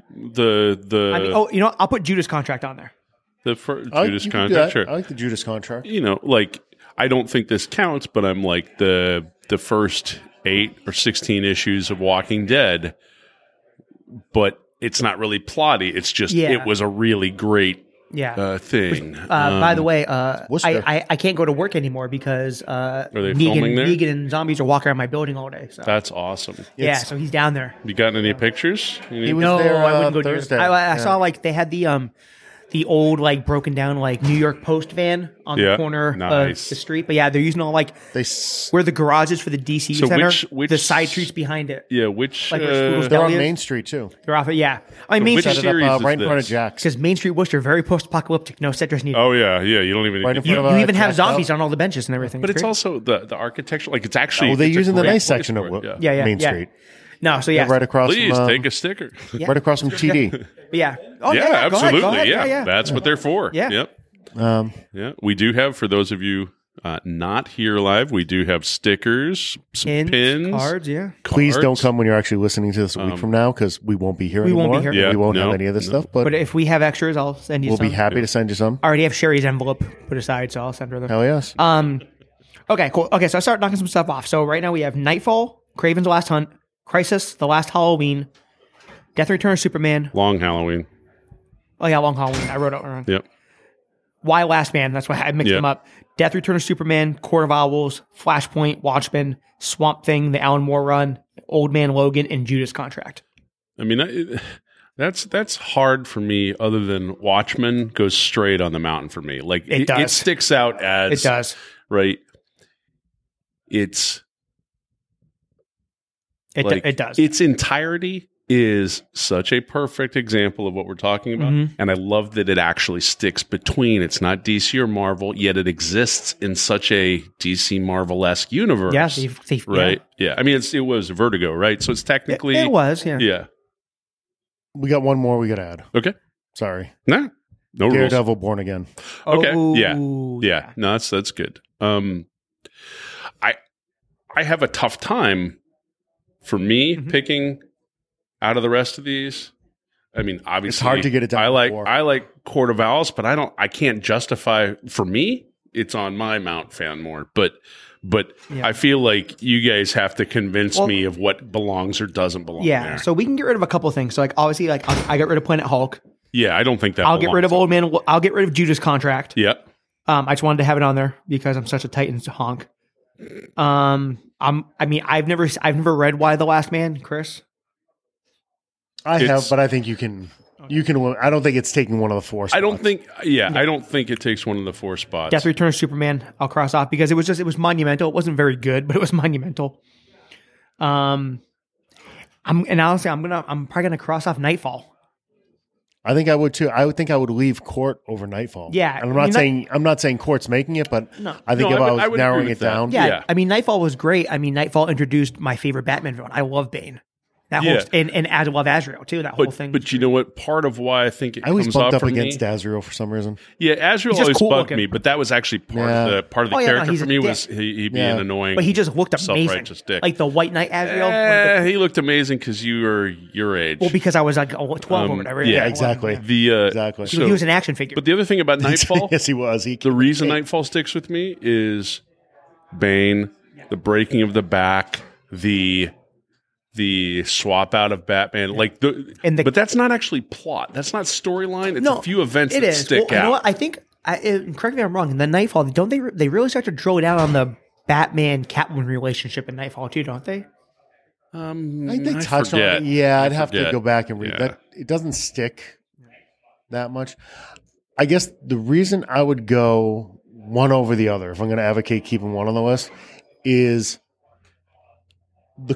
S1: I'll put Judas Contract on there.
S3: Judas
S2: You can do
S3: contract.
S2: that.
S3: Sure.
S2: I like the Judas contract.
S3: Like I don't think this counts, but I'm like the first 8 or 16 issues of Walking Dead, but it's not really plotty. It's just it was a really great thing.
S1: By the way,
S2: Worcester.
S1: I can't go to work anymore because
S3: they filming there?
S1: Negan and zombies are walking around my building all day. So
S3: That's awesome.
S1: so he's down there.
S3: You gotten any pictures?
S2: He was
S1: No,
S2: there
S1: I wouldn't go
S2: Thursday.
S1: near. I saw like they had the old like broken down like New York Post van on the corner
S3: Nice.
S1: of the street. But yeah, they're using all like
S2: They
S1: where the garage is for the DC
S3: So
S1: Center.
S3: which-
S1: the side streets behind it.
S3: Yeah, which
S1: Like where Spoodle's
S2: They're on
S1: Deli is.
S2: Main Street too.
S1: They're off it. Yeah, I mean Main
S3: which
S1: Street
S2: Set it
S3: series
S2: up
S3: is
S2: right in front of
S3: this?
S2: Jack's.
S1: because Main Street Worcester very post apocalyptic. No citrus needed.
S3: Oh yeah, you don't even.
S2: Right in
S1: you,
S2: front of
S1: you even have
S2: Jack's
S1: zombies
S2: Up.
S1: on all the benches and everything.
S3: but it's
S1: great.
S3: also the architecture. Like it's actually.
S2: Oh, they're
S3: it's a
S2: using the
S3: great
S2: nice
S3: place
S2: section
S3: for
S2: of
S3: it,
S1: yeah,
S2: Main
S1: yeah.
S2: Street.
S1: No, so yeah,
S2: Right across
S3: Please
S2: from
S3: take a sticker.
S2: right across from TD.
S1: But yeah. Oh
S3: Yeah,
S1: yeah, go ahead,
S3: absolutely.
S1: go ahead.
S3: Yeah, that's what they're for.
S1: Yeah.
S3: Yep.
S2: Um,
S3: Yeah, we do have, for those of you not here live, we do have stickers, some pins,
S1: cards. Yeah,
S2: Please don't
S3: cards.
S2: come when you're actually listening to this a week from now because we won't be here
S1: We
S2: anymore.
S1: won't be here.
S3: Yeah,
S2: we won't
S3: no,
S2: have any of this
S3: no.
S2: stuff, but
S1: but if we have extras, I'll send you
S2: we'll
S1: some.
S2: be happy to send you some.
S1: I already have Sherry's envelope put aside, so I'll send her them.
S2: Hell yes.
S1: Okay, cool. Okay, so I start knocking some stuff off. So right now we have Nightfall, Kraven's Last Hunt, Crisis, The Last Halloween, Death and Return of Superman.
S3: Long Halloween.
S1: Oh yeah, Long Halloween. I wrote it wrong.
S3: Yep.
S1: Why Last Man? That's why I mixed
S3: Yeah.
S1: them up. Death Return of Superman, Court of Owls, Flashpoint, Watchmen, Swamp Thing, the Alan Moore run, Old Man Logan, and Judas Contract.
S3: I mean, that's hard for me. Other than Watchmen goes straight on the mountain for me. Like
S1: It does.
S3: it sticks out as
S1: It does.
S3: right. It's like,
S1: It does.
S3: Its entirety is such a perfect example of what we're talking about.
S1: Mm-hmm.
S3: And I love that it actually sticks between. It's not DC or Marvel, yet it exists in such a DC Marvel-esque universe.
S1: Yeah,
S3: Right. Yeah. I mean, it was Vertigo, right? So it's technically.
S1: It was, yeah.
S3: Yeah.
S2: We got one more we got to add.
S3: Okay.
S2: Sorry.
S3: No rules.
S2: Daredevil Born Again.
S3: Okay.
S1: Oh,
S3: Yeah. No, that's good. I have a tough time for me
S1: Mm-hmm.
S3: picking out of the rest of these. I mean, obviously,
S2: It's hard to get it down
S3: I
S2: to 4.
S3: like Court of Owls, but I can't justify for me. It's on my Mount fan more, but
S1: Yeah.
S3: I feel like you guys have to convince me of what belongs or doesn't belong.
S1: Yeah,
S3: there.
S1: so we can get rid of a couple of things. So, like, obviously, like I got rid of Planet Hulk.
S3: Yeah, I don't think that.
S1: I'll get rid of
S3: belongs.
S1: Old Man. I'll get rid of Judas Contract.
S3: Yep.
S1: I just wanted to have it on there because I'm such a Titans honk. I've never read Why the Last Man, Chris.
S2: I
S3: It's-
S2: have, but I think you can. I don't think it's taking one of the 4 spots.
S3: I don't think. Yeah, I don't think it takes one of the 4 spots.
S1: Death Return of Superman. I'll cross off because it was monumental. It wasn't very good, but it was monumental. I'm probably gonna cross off Nightfall.
S2: I think I would too. I would think I would leave Court over Nightfall.
S1: Yeah,
S2: and
S1: I mean,
S2: I'm not saying Court's making it, but I think
S3: No,
S2: if
S3: I
S2: I
S3: would-
S2: was
S3: I would
S2: narrowing
S3: agree
S2: it
S3: with that.
S2: down,
S1: Yeah,
S3: Yeah.
S1: I mean Nightfall was great. I mean Nightfall introduced my favorite Batman villain. I love Bane. That whole
S3: Yeah.
S1: and I love Azrael too. That whole thing.
S3: But you know what? Part of why I think it
S2: I always
S3: comes
S2: bumped
S3: off
S2: up
S3: for
S2: against
S3: me,
S2: Azrael for some reason.
S3: Yeah, Azrael
S1: He's just
S3: always
S1: cool
S3: bugged
S1: looking.
S3: me, but that was actually part
S2: Yeah.
S3: of the
S1: Oh, yeah, no,
S3: character
S1: he's
S3: for
S1: a
S3: me
S1: dick.
S3: was he being
S2: Yeah.
S3: annoying.
S1: But he just looked amazing,
S3: self-righteous dick.
S1: like the White Knight Azrael.
S3: He looked amazing because you were your age.
S1: Well, because I was like 12 or whatever.
S3: yeah,
S2: exactly.
S3: the
S2: Exactly.
S1: He was an action figure.
S3: But the other thing about Nightfall,
S2: yes, he was.
S3: the reason Nightfall sticks with me is Bane, the breaking of the back, the swap out of Batman, but that's not actually plot. That's not storyline. It's a few events
S1: it
S3: that
S1: is.
S3: stick
S1: Well, you know
S3: out.
S1: what? I think, correct me if I'm wrong, in the Nightfall, don't they really start to drill down on the Batman-Catwoman relationship in Nightfall too, don't they?
S2: I think they touched
S3: forget.
S2: on it. Yeah, I'd have to
S3: forget.
S2: go back and read
S3: Yeah.
S2: that. It doesn't stick that much. I guess the reason I would go one over the other, if I'm going to advocate keeping one on the list, is the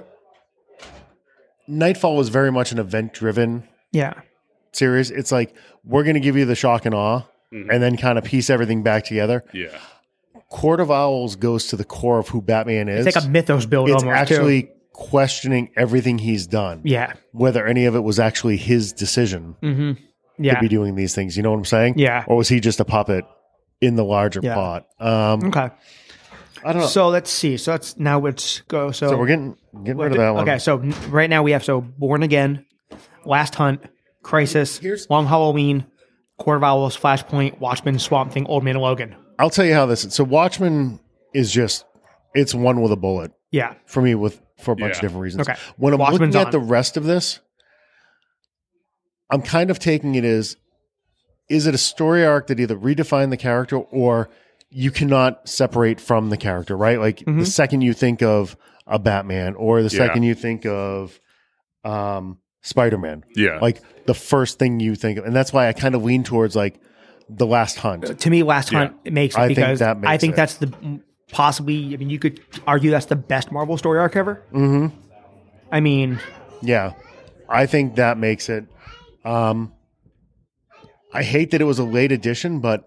S2: Nightfall was very much an event-driven
S1: Yeah.
S2: series. It's like, we're going to give you the shock and awe and then kind of piece everything back together.
S3: Yeah.
S2: Court of Owls goes to the core of who Batman is.
S1: It's like a mythos build
S2: It's
S1: almost,
S2: actually
S1: too.
S2: questioning everything he's done.
S1: Yeah.
S2: Whether any of it was actually his decision
S1: Yeah.
S2: to be doing these things. You know what I'm saying?
S1: Yeah.
S2: Or was he just a puppet in the larger
S1: Yeah.
S2: plot?
S1: Okay.
S2: I don't know.
S1: So let's see. So let's go.
S2: So we're getting rid of that one.
S1: Okay. So right now we have Born Again, Last Hunt, Crisis, Long Halloween, Court of Owls, Flashpoint, Watchmen, Swamp Thing, Old Man Logan.
S2: I'll tell you how this is. So Watchmen is just, it's one with a bullet
S1: Yeah.
S2: for me for a bunch of different reasons.
S1: Okay.
S2: When I'm
S1: Watchmen's
S2: looking at
S1: on.
S2: the rest of this, I'm kind of taking it as, is it a story arc that either redefined the character or you cannot separate from the character, right? Like the second you think of a Batman or the second you think of Spider-Man,
S3: Yeah.
S2: like the first thing you think of. And that's why I kind of lean towards like The Last Hunt.
S1: To me, Last Hunt it makes it
S2: I think
S1: because
S2: that makes
S1: I think
S2: it.
S1: that's possibly. I mean, you could argue that's the best Marvel story arc ever. Mm-hmm. I mean,
S2: Yeah, I think that makes it. I hate that it was a late edition, but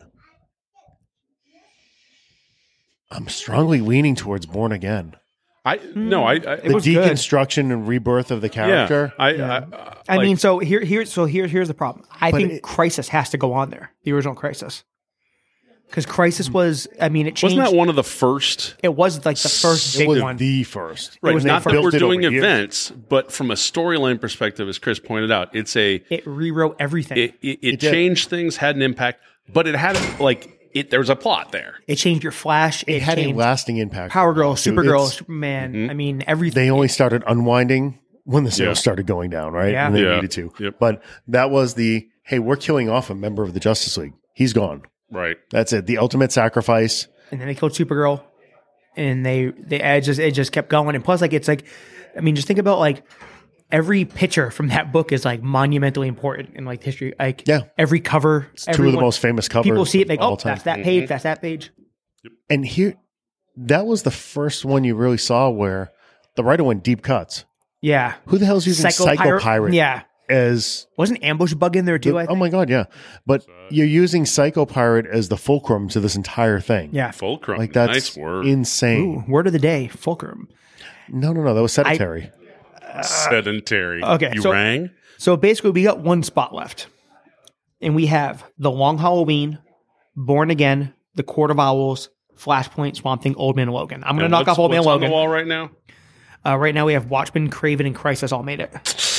S2: I'm strongly leaning towards Born Again.
S3: I
S2: The
S1: was good.
S2: deconstruction and rebirth of the character.
S1: I mean, so here's the problem. I think Crisis has to go on there. The original Crisis, because Crisis was. I mean, it changed.
S3: wasn't that one of the first?
S1: It was like the first
S2: It
S1: big
S2: was
S1: one.
S2: the first.
S3: Right,
S1: was
S3: not
S1: the
S3: that
S1: first.
S3: we're
S2: Built it
S3: doing
S2: over years.
S3: events, but from a storyline perspective, as Chris pointed out, it's a
S1: It rewrote everything.
S3: it
S2: did.
S3: changed things, had an impact, but it had there was a plot there.
S1: It changed your Flash.
S2: It had a
S1: changed
S2: lasting impact.
S1: Power Girl,
S2: too.
S1: Supergirl,
S2: It's-
S1: Superman. I mean, everything.
S2: They only started unwinding when the sales
S3: Yeah.
S2: started going down, right?
S1: Yeah.
S2: And they
S3: Yeah.
S2: needed to.
S3: Yep.
S2: But that was hey, we're killing off a member of the Justice League. He's gone.
S3: Right.
S2: That's it. The ultimate sacrifice.
S1: and then they killed Supergirl, and it just kept going. And plus, like it's like, I mean, just think about like every picture from that book is like monumentally important in like history. Like every cover,
S2: Two of the most famous covers.
S1: people see it. Like,
S2: of all
S1: oh,
S2: time.
S1: that's that page. That's that page.
S2: And here, that was the first one you really saw where the writer went deep cuts.
S1: Yeah,
S2: Who the hell is using Psycho Pirate
S1: Yeah,
S2: as...
S1: wasn't Ambush Bug in there too? I
S2: oh
S1: think?
S2: my God, yeah. But you're using Psycho Pirate as the fulcrum to this entire thing.
S1: Yeah.
S3: Fulcrum.
S2: Like, that's
S3: nice word.
S2: insane.
S1: Ooh, word of the day, Fulcrum.
S2: No. That was sedentary.
S3: Sedentary.
S1: okay,
S3: You
S1: so-
S3: rang?
S1: So basically, we got one spot left, and we have The Long Halloween, Born Again, The Court of Owls, Flashpoint, Swamp Thing, Old Man Logan. I'm going to
S3: And
S1: knock off Old Man
S3: what's on the
S1: Logan.
S3: wall right now?
S1: Right now, we have Watchmen, Craven, and Crisis all made it.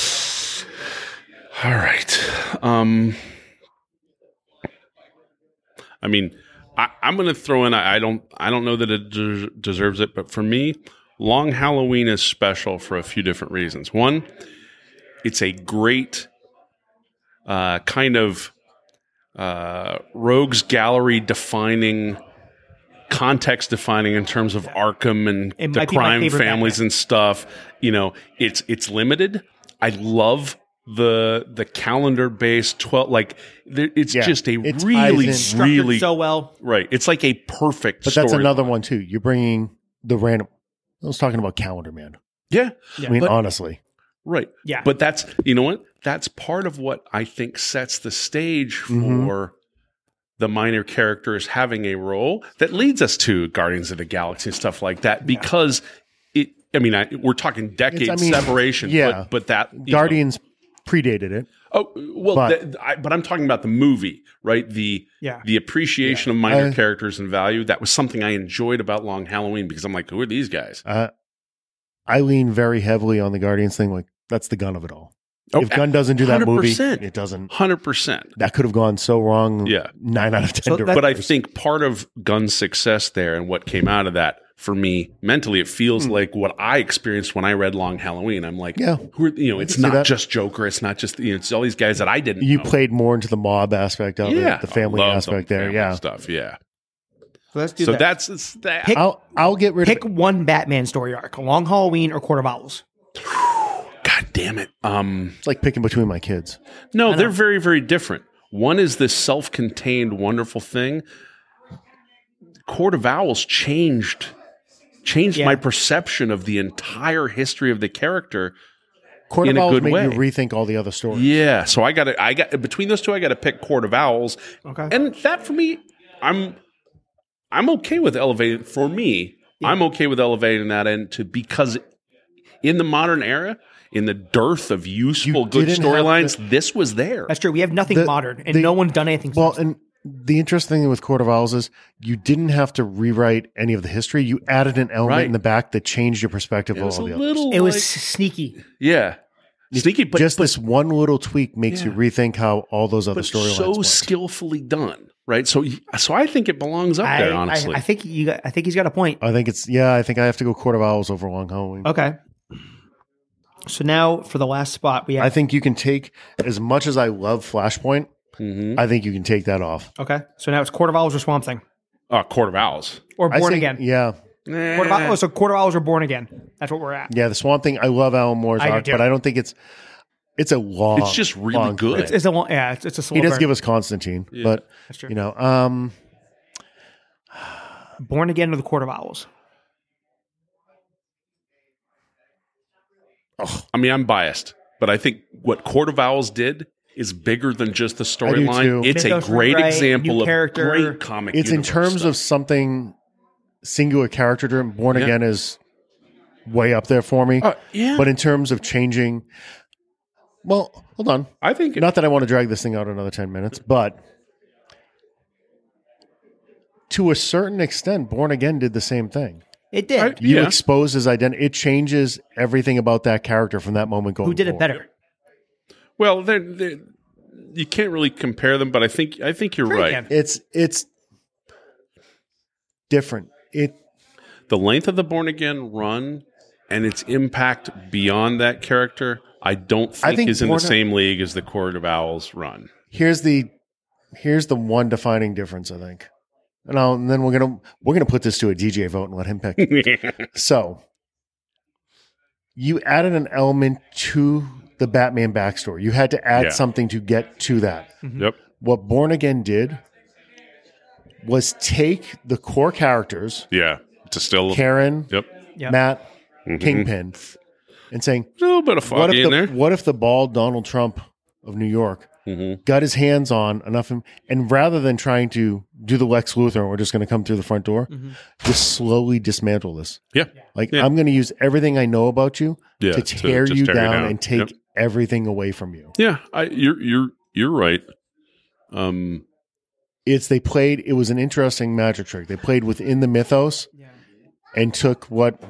S3: All right. I mean, I'm going to throw in. I don't know that it deserves it, but for me, Long Halloween is special for a few different reasons. One, it's a great kind of rogues gallery defining, context defining in terms of Arkham and
S1: It
S3: the
S1: might be my
S3: crime
S1: favorite
S3: families
S1: Batman.
S3: and stuff. You know, it's limited. I love the calendar based 12. Like it's
S2: Yeah,
S3: just a
S2: it ties
S3: really
S2: in.
S1: Structured
S3: really
S1: so well.
S3: right. It's like a perfect.
S2: But that's
S3: story
S2: another
S3: line.
S2: one, too. You're bringing the random... I was talking about Calendar Man.
S3: Yeah.
S1: Yeah,
S2: I mean,
S3: but-
S2: honestly.
S3: Right.
S1: Yeah.
S3: But that's, you know what? That's part of what I think sets the stage for
S2: Mm-hmm.
S3: the minor characters having a role that leads us to Guardians of the Galaxy and stuff like that because we're talking decades separation.
S2: yeah.
S3: But that. you know.
S2: Guardians predated it.
S3: Oh, well,
S2: But-
S3: but I'm talking about the movie, right? The appreciation of minor characters and value. That was something I enjoyed about Long Halloween because I'm like, who are these guys?
S2: I lean very heavily on the Guardians thing. Like, that's the Gunn of it all.
S3: Oh,
S2: If Gunn doesn't do that movie,
S3: 100%.
S2: it doesn't.
S3: 100%.
S2: That could have gone so wrong.
S3: Yeah.
S2: 9 out of 10.
S1: So that-
S3: But I think part of Gunn's success there and what came out of that for me mentally, it feels like what I experienced when I read Long Halloween. I'm like,
S2: Yeah.
S3: who are, it's
S2: see
S3: not
S2: that.
S3: just Joker. It's not just, it's all these guys that I didn't
S2: You
S3: know.
S2: played more into the mob aspect of
S3: yeah.
S2: it, the family
S3: I love
S2: aspect
S3: the
S2: there.
S3: family
S2: Yeah.
S3: Stuff. Yeah.
S1: So let's do
S3: So
S1: that.
S3: that's it's that.
S1: Pick-
S2: I'll get rid
S1: Pick
S2: of it.
S1: one Batman story arc: Long Halloween or Court of Owls.
S3: God damn it.
S2: It's like picking between my kids.
S3: No, they're very, very different. One is this self-contained, wonderful thing. Court of Owls changed my perception of the entire history of the character.
S2: Court
S3: in
S2: of
S3: a
S2: Owls
S3: good
S2: made
S3: way.
S2: you rethink all the other stories.
S3: Yeah, so I got between those two, I got to pick Court of Owls.
S1: Okay.
S3: And that for me, I'm okay with elevating. For me, I'm okay with elevating that into because in the modern era, in the dearth of useful, good
S2: didn't have
S3: storylines, this was there.
S1: That's true. We have nothing modern, and no one's done anything.
S2: Well,
S1: since.
S2: and the interesting thing with Court of Owls is you didn't have to rewrite any of the history. You added an element
S3: Right.
S2: in the back that changed your perspective
S3: It
S2: of
S3: was
S2: all
S3: a
S2: the others.
S3: little.
S1: It was
S3: like-
S1: sneaky.
S3: yeah, sneaky, but
S2: Just this one little tweak makes you
S3: Yeah.
S2: rethink how all those other
S3: but
S2: storylines
S3: so
S2: went.
S3: skillfully done, right? So I think it belongs up there. Honestly,
S1: I think I think he's got a point.
S2: I think I have to go Court of Owls over Long Halloween.
S1: Okay. So now for the last spot, we have.
S2: I think you can take, as much as I love Flashpoint,
S3: Mhm.
S2: I think you can take that off.
S1: Okay. So now it's Court of Owls or Swamp Thing
S3: Court of Owls.
S1: or
S2: I
S1: Born
S2: say-
S1: Again.
S2: Yeah.
S1: Court of Owls, so Court of Owls or Born Again. That's what we're at.
S2: Yeah, the Swamp Thing, I love Alan Moore's
S1: I do
S2: arc,
S1: too.
S2: but I don't think it's a long.
S3: It's just really
S2: long
S3: good.
S2: thread.
S1: It's a long, yeah. It's a slow
S2: He does
S1: burn.
S2: give us Constantine, but
S1: That's true. Born Again or the Court of Owls.
S3: I mean, I'm biased, but I think what Court of Owls did is bigger than just the
S2: too.
S3: storyline. It's a
S1: Mythos
S3: great
S1: rewrite,
S3: example
S1: new
S3: of
S1: character.
S3: great comic.
S2: it's in
S3: universe
S2: terms
S3: stuff.
S2: of something singular character driven. Born
S3: Yeah.
S2: Again is way up there for me.
S3: yeah,
S2: But in terms of changing, well, hold on.
S3: I think
S2: Not that I want to drag this thing out another 10 minutes, but to a certain extent, Born Again did the same thing.
S1: It did.
S2: You
S3: Yeah.
S2: expose his identity. It changes everything about that character from that moment going
S1: Who did it
S2: forward.
S1: better?
S3: Well, you can't really compare them, but I think you're
S1: Sure you
S3: right.
S1: can.
S2: It's different.
S3: The length of the Born Again run and its impact beyond that character, I don't think is in the
S2: Born-
S3: same league as the Court of Owls run.
S2: Here's the one defining difference, I think. And then we're gonna put this to a DJ vote and let him pick. So you added an element to the Batman backstory. You had to add
S3: Yeah.
S2: something to get to that.
S3: Yep.
S2: What Born Again did was take the core characters,
S3: Yeah. To still.
S2: Karen,
S3: Yep.
S1: Yeah.
S2: Matt,
S3: Mhm.
S2: Kingpin, and saying,
S3: A little bit of
S2: what
S3: foggy in there.
S2: if the bald Donald Trump of New York
S3: Mhm.
S2: got his hands on enough, and rather than trying to do the Lex Luthor, we're just going to come through the front door, just slowly dismantle this.
S3: Yeah.
S2: Like
S3: Yeah.
S2: I'm going to use everything I know about you
S3: Yeah,
S2: to tear
S3: just
S2: you
S3: tear
S2: down and take
S3: Yep.
S2: everything away from you.
S3: Yeah. You're right.
S2: It was an interesting magic trick. They played within the mythos and took what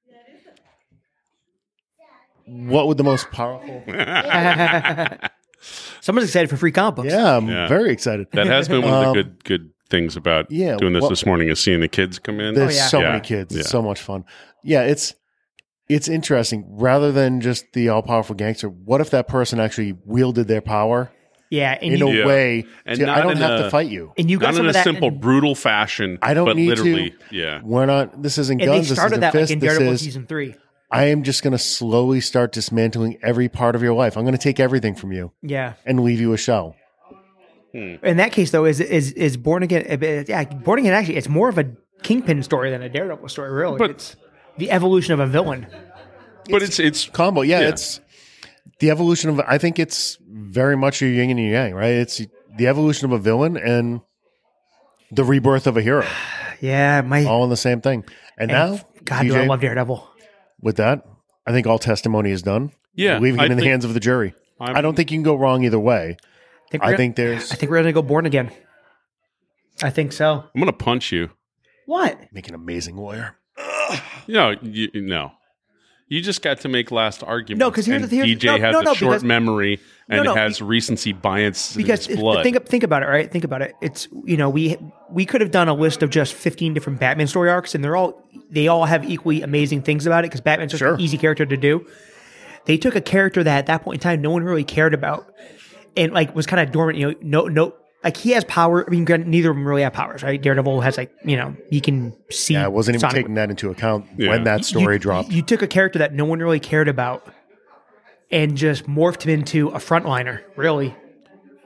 S2: would the most powerful.
S1: Someone's excited for free comic books.
S2: Yeah, I'm
S3: Yeah.
S2: very excited.
S3: That has been one of the good things about
S2: yeah,
S3: doing this
S2: well-
S3: this morning is seeing the kids come in.
S2: There's
S1: yeah.
S2: so
S3: Yeah.
S2: many kids. It's
S3: Yeah.
S2: so much fun. Yeah, it's interesting. Rather than just the all powerful gangster, what if that person actually wielded their power
S1: Yeah, and
S2: in
S1: you,
S2: a
S3: Yeah.
S2: way?
S3: And
S2: I
S3: not
S2: don't
S3: in
S2: have to
S3: a-
S2: fight you.
S1: and you got
S3: Not
S1: some
S3: in
S1: of
S3: a
S1: that.
S3: simple, brutal fashion.
S2: I don't
S3: but
S2: need
S3: literally,
S2: to.
S3: Yeah.
S2: We're not. This isn't
S1: and they
S2: guns. This
S1: started
S2: isn't
S1: that
S2: fist.
S1: like in
S2: This
S1: Daredevil
S2: is.
S1: season 3.
S2: I am just going to slowly start dismantling every part of your life. I'm going to take everything from you
S1: Yeah.
S2: and leave you a shell.
S1: In that case, though, is Born Again? Yeah, Born Again. Actually, it's more of a Kingpin story than a Daredevil story. Really,
S3: But-
S1: it's the evolution of a villain.
S3: But it's
S2: Combo. Yeah,
S3: Yeah.
S2: it's the evolution of. I think it's very much your yin and your yang, right? It's the evolution of a villain and the rebirth of a hero,
S1: Yeah,
S2: all in the same thing. And now,
S1: God, do I
S2: TJ,
S1: love Daredevil.
S2: with that, I think all testimony is done.
S3: yeah.
S2: Leaving
S3: I
S2: it in the
S3: think-
S2: hands of the jury.
S3: I'm-
S2: I don't think you can go wrong either way. I think
S1: we're gonna go Born Again. I think so.
S3: I'm gonna punch you.
S1: What?
S2: make an amazing lawyer.
S3: No, no. You just got to make last argument.
S1: No, 'cause here's
S3: and
S1: the- here's-
S3: DJ has
S1: no,
S3: a
S1: no,
S3: short
S1: because-
S3: memory and
S1: no,
S3: has recency bias in
S1: Because
S3: its blood.
S1: think about it, right? Think about it. It's we could have done a list of just 15 different Batman story arcs, and they all have equally amazing things about it because Batman's just
S2: Sure.
S1: an easy character to do. They took a character that at that point in time no one really cared about, and like was kind of dormant. No, like he has power. I mean, neither of them really have powers, right? Daredevil has he can see.
S2: Yeah, I wasn't even
S1: Sonic.
S2: taking that into account
S3: Yeah.
S2: when that story dropped.
S1: You took a character that no one really cared about and just morphed him into a frontliner, really.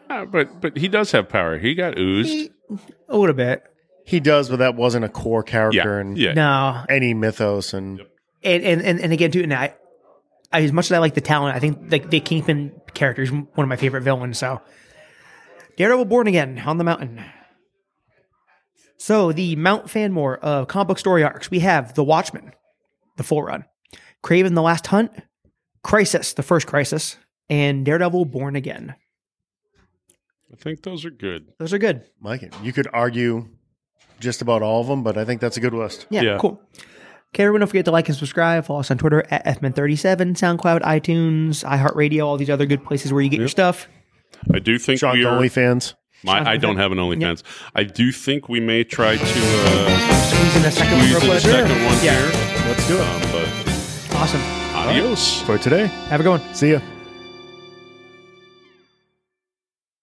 S3: But he does have power. He got oozed.
S1: A little bit.
S2: He does, but that wasn't a core character in
S1: No.
S2: any mythos. And
S1: And again, too, and I as much as I like the talent, I think the Kingpin character is one of my favorite villains. So, Daredevil Born Again on the mountain. So, the Mount Fanmore of comic book story arcs, we have The Watchmen, the full run, Kraven the Last Hunt, Crisis, the first Crisis, and Daredevil Born Again.
S3: I think those are good.
S1: Those are good.
S2: Mike, you could argue just about all of them, but I think that's a good list.
S1: Yeah, cool. Okay, everyone, don't forget to like and subscribe. Follow us on Twitter at FMN37, SoundCloud, iTunes, iHeartRadio, all these other good places where you get your stuff.
S3: I do think
S2: Sean
S3: we are.
S2: OnlyFans.
S3: I don't have an OnlyFans. I do think we may try to
S1: Squeeze in a second one real quick.
S3: second one
S1: Yeah.
S3: here.
S2: Let's do it.
S3: But
S1: Awesome.
S3: adios.
S2: For today,
S1: Have a good one.
S2: see ya.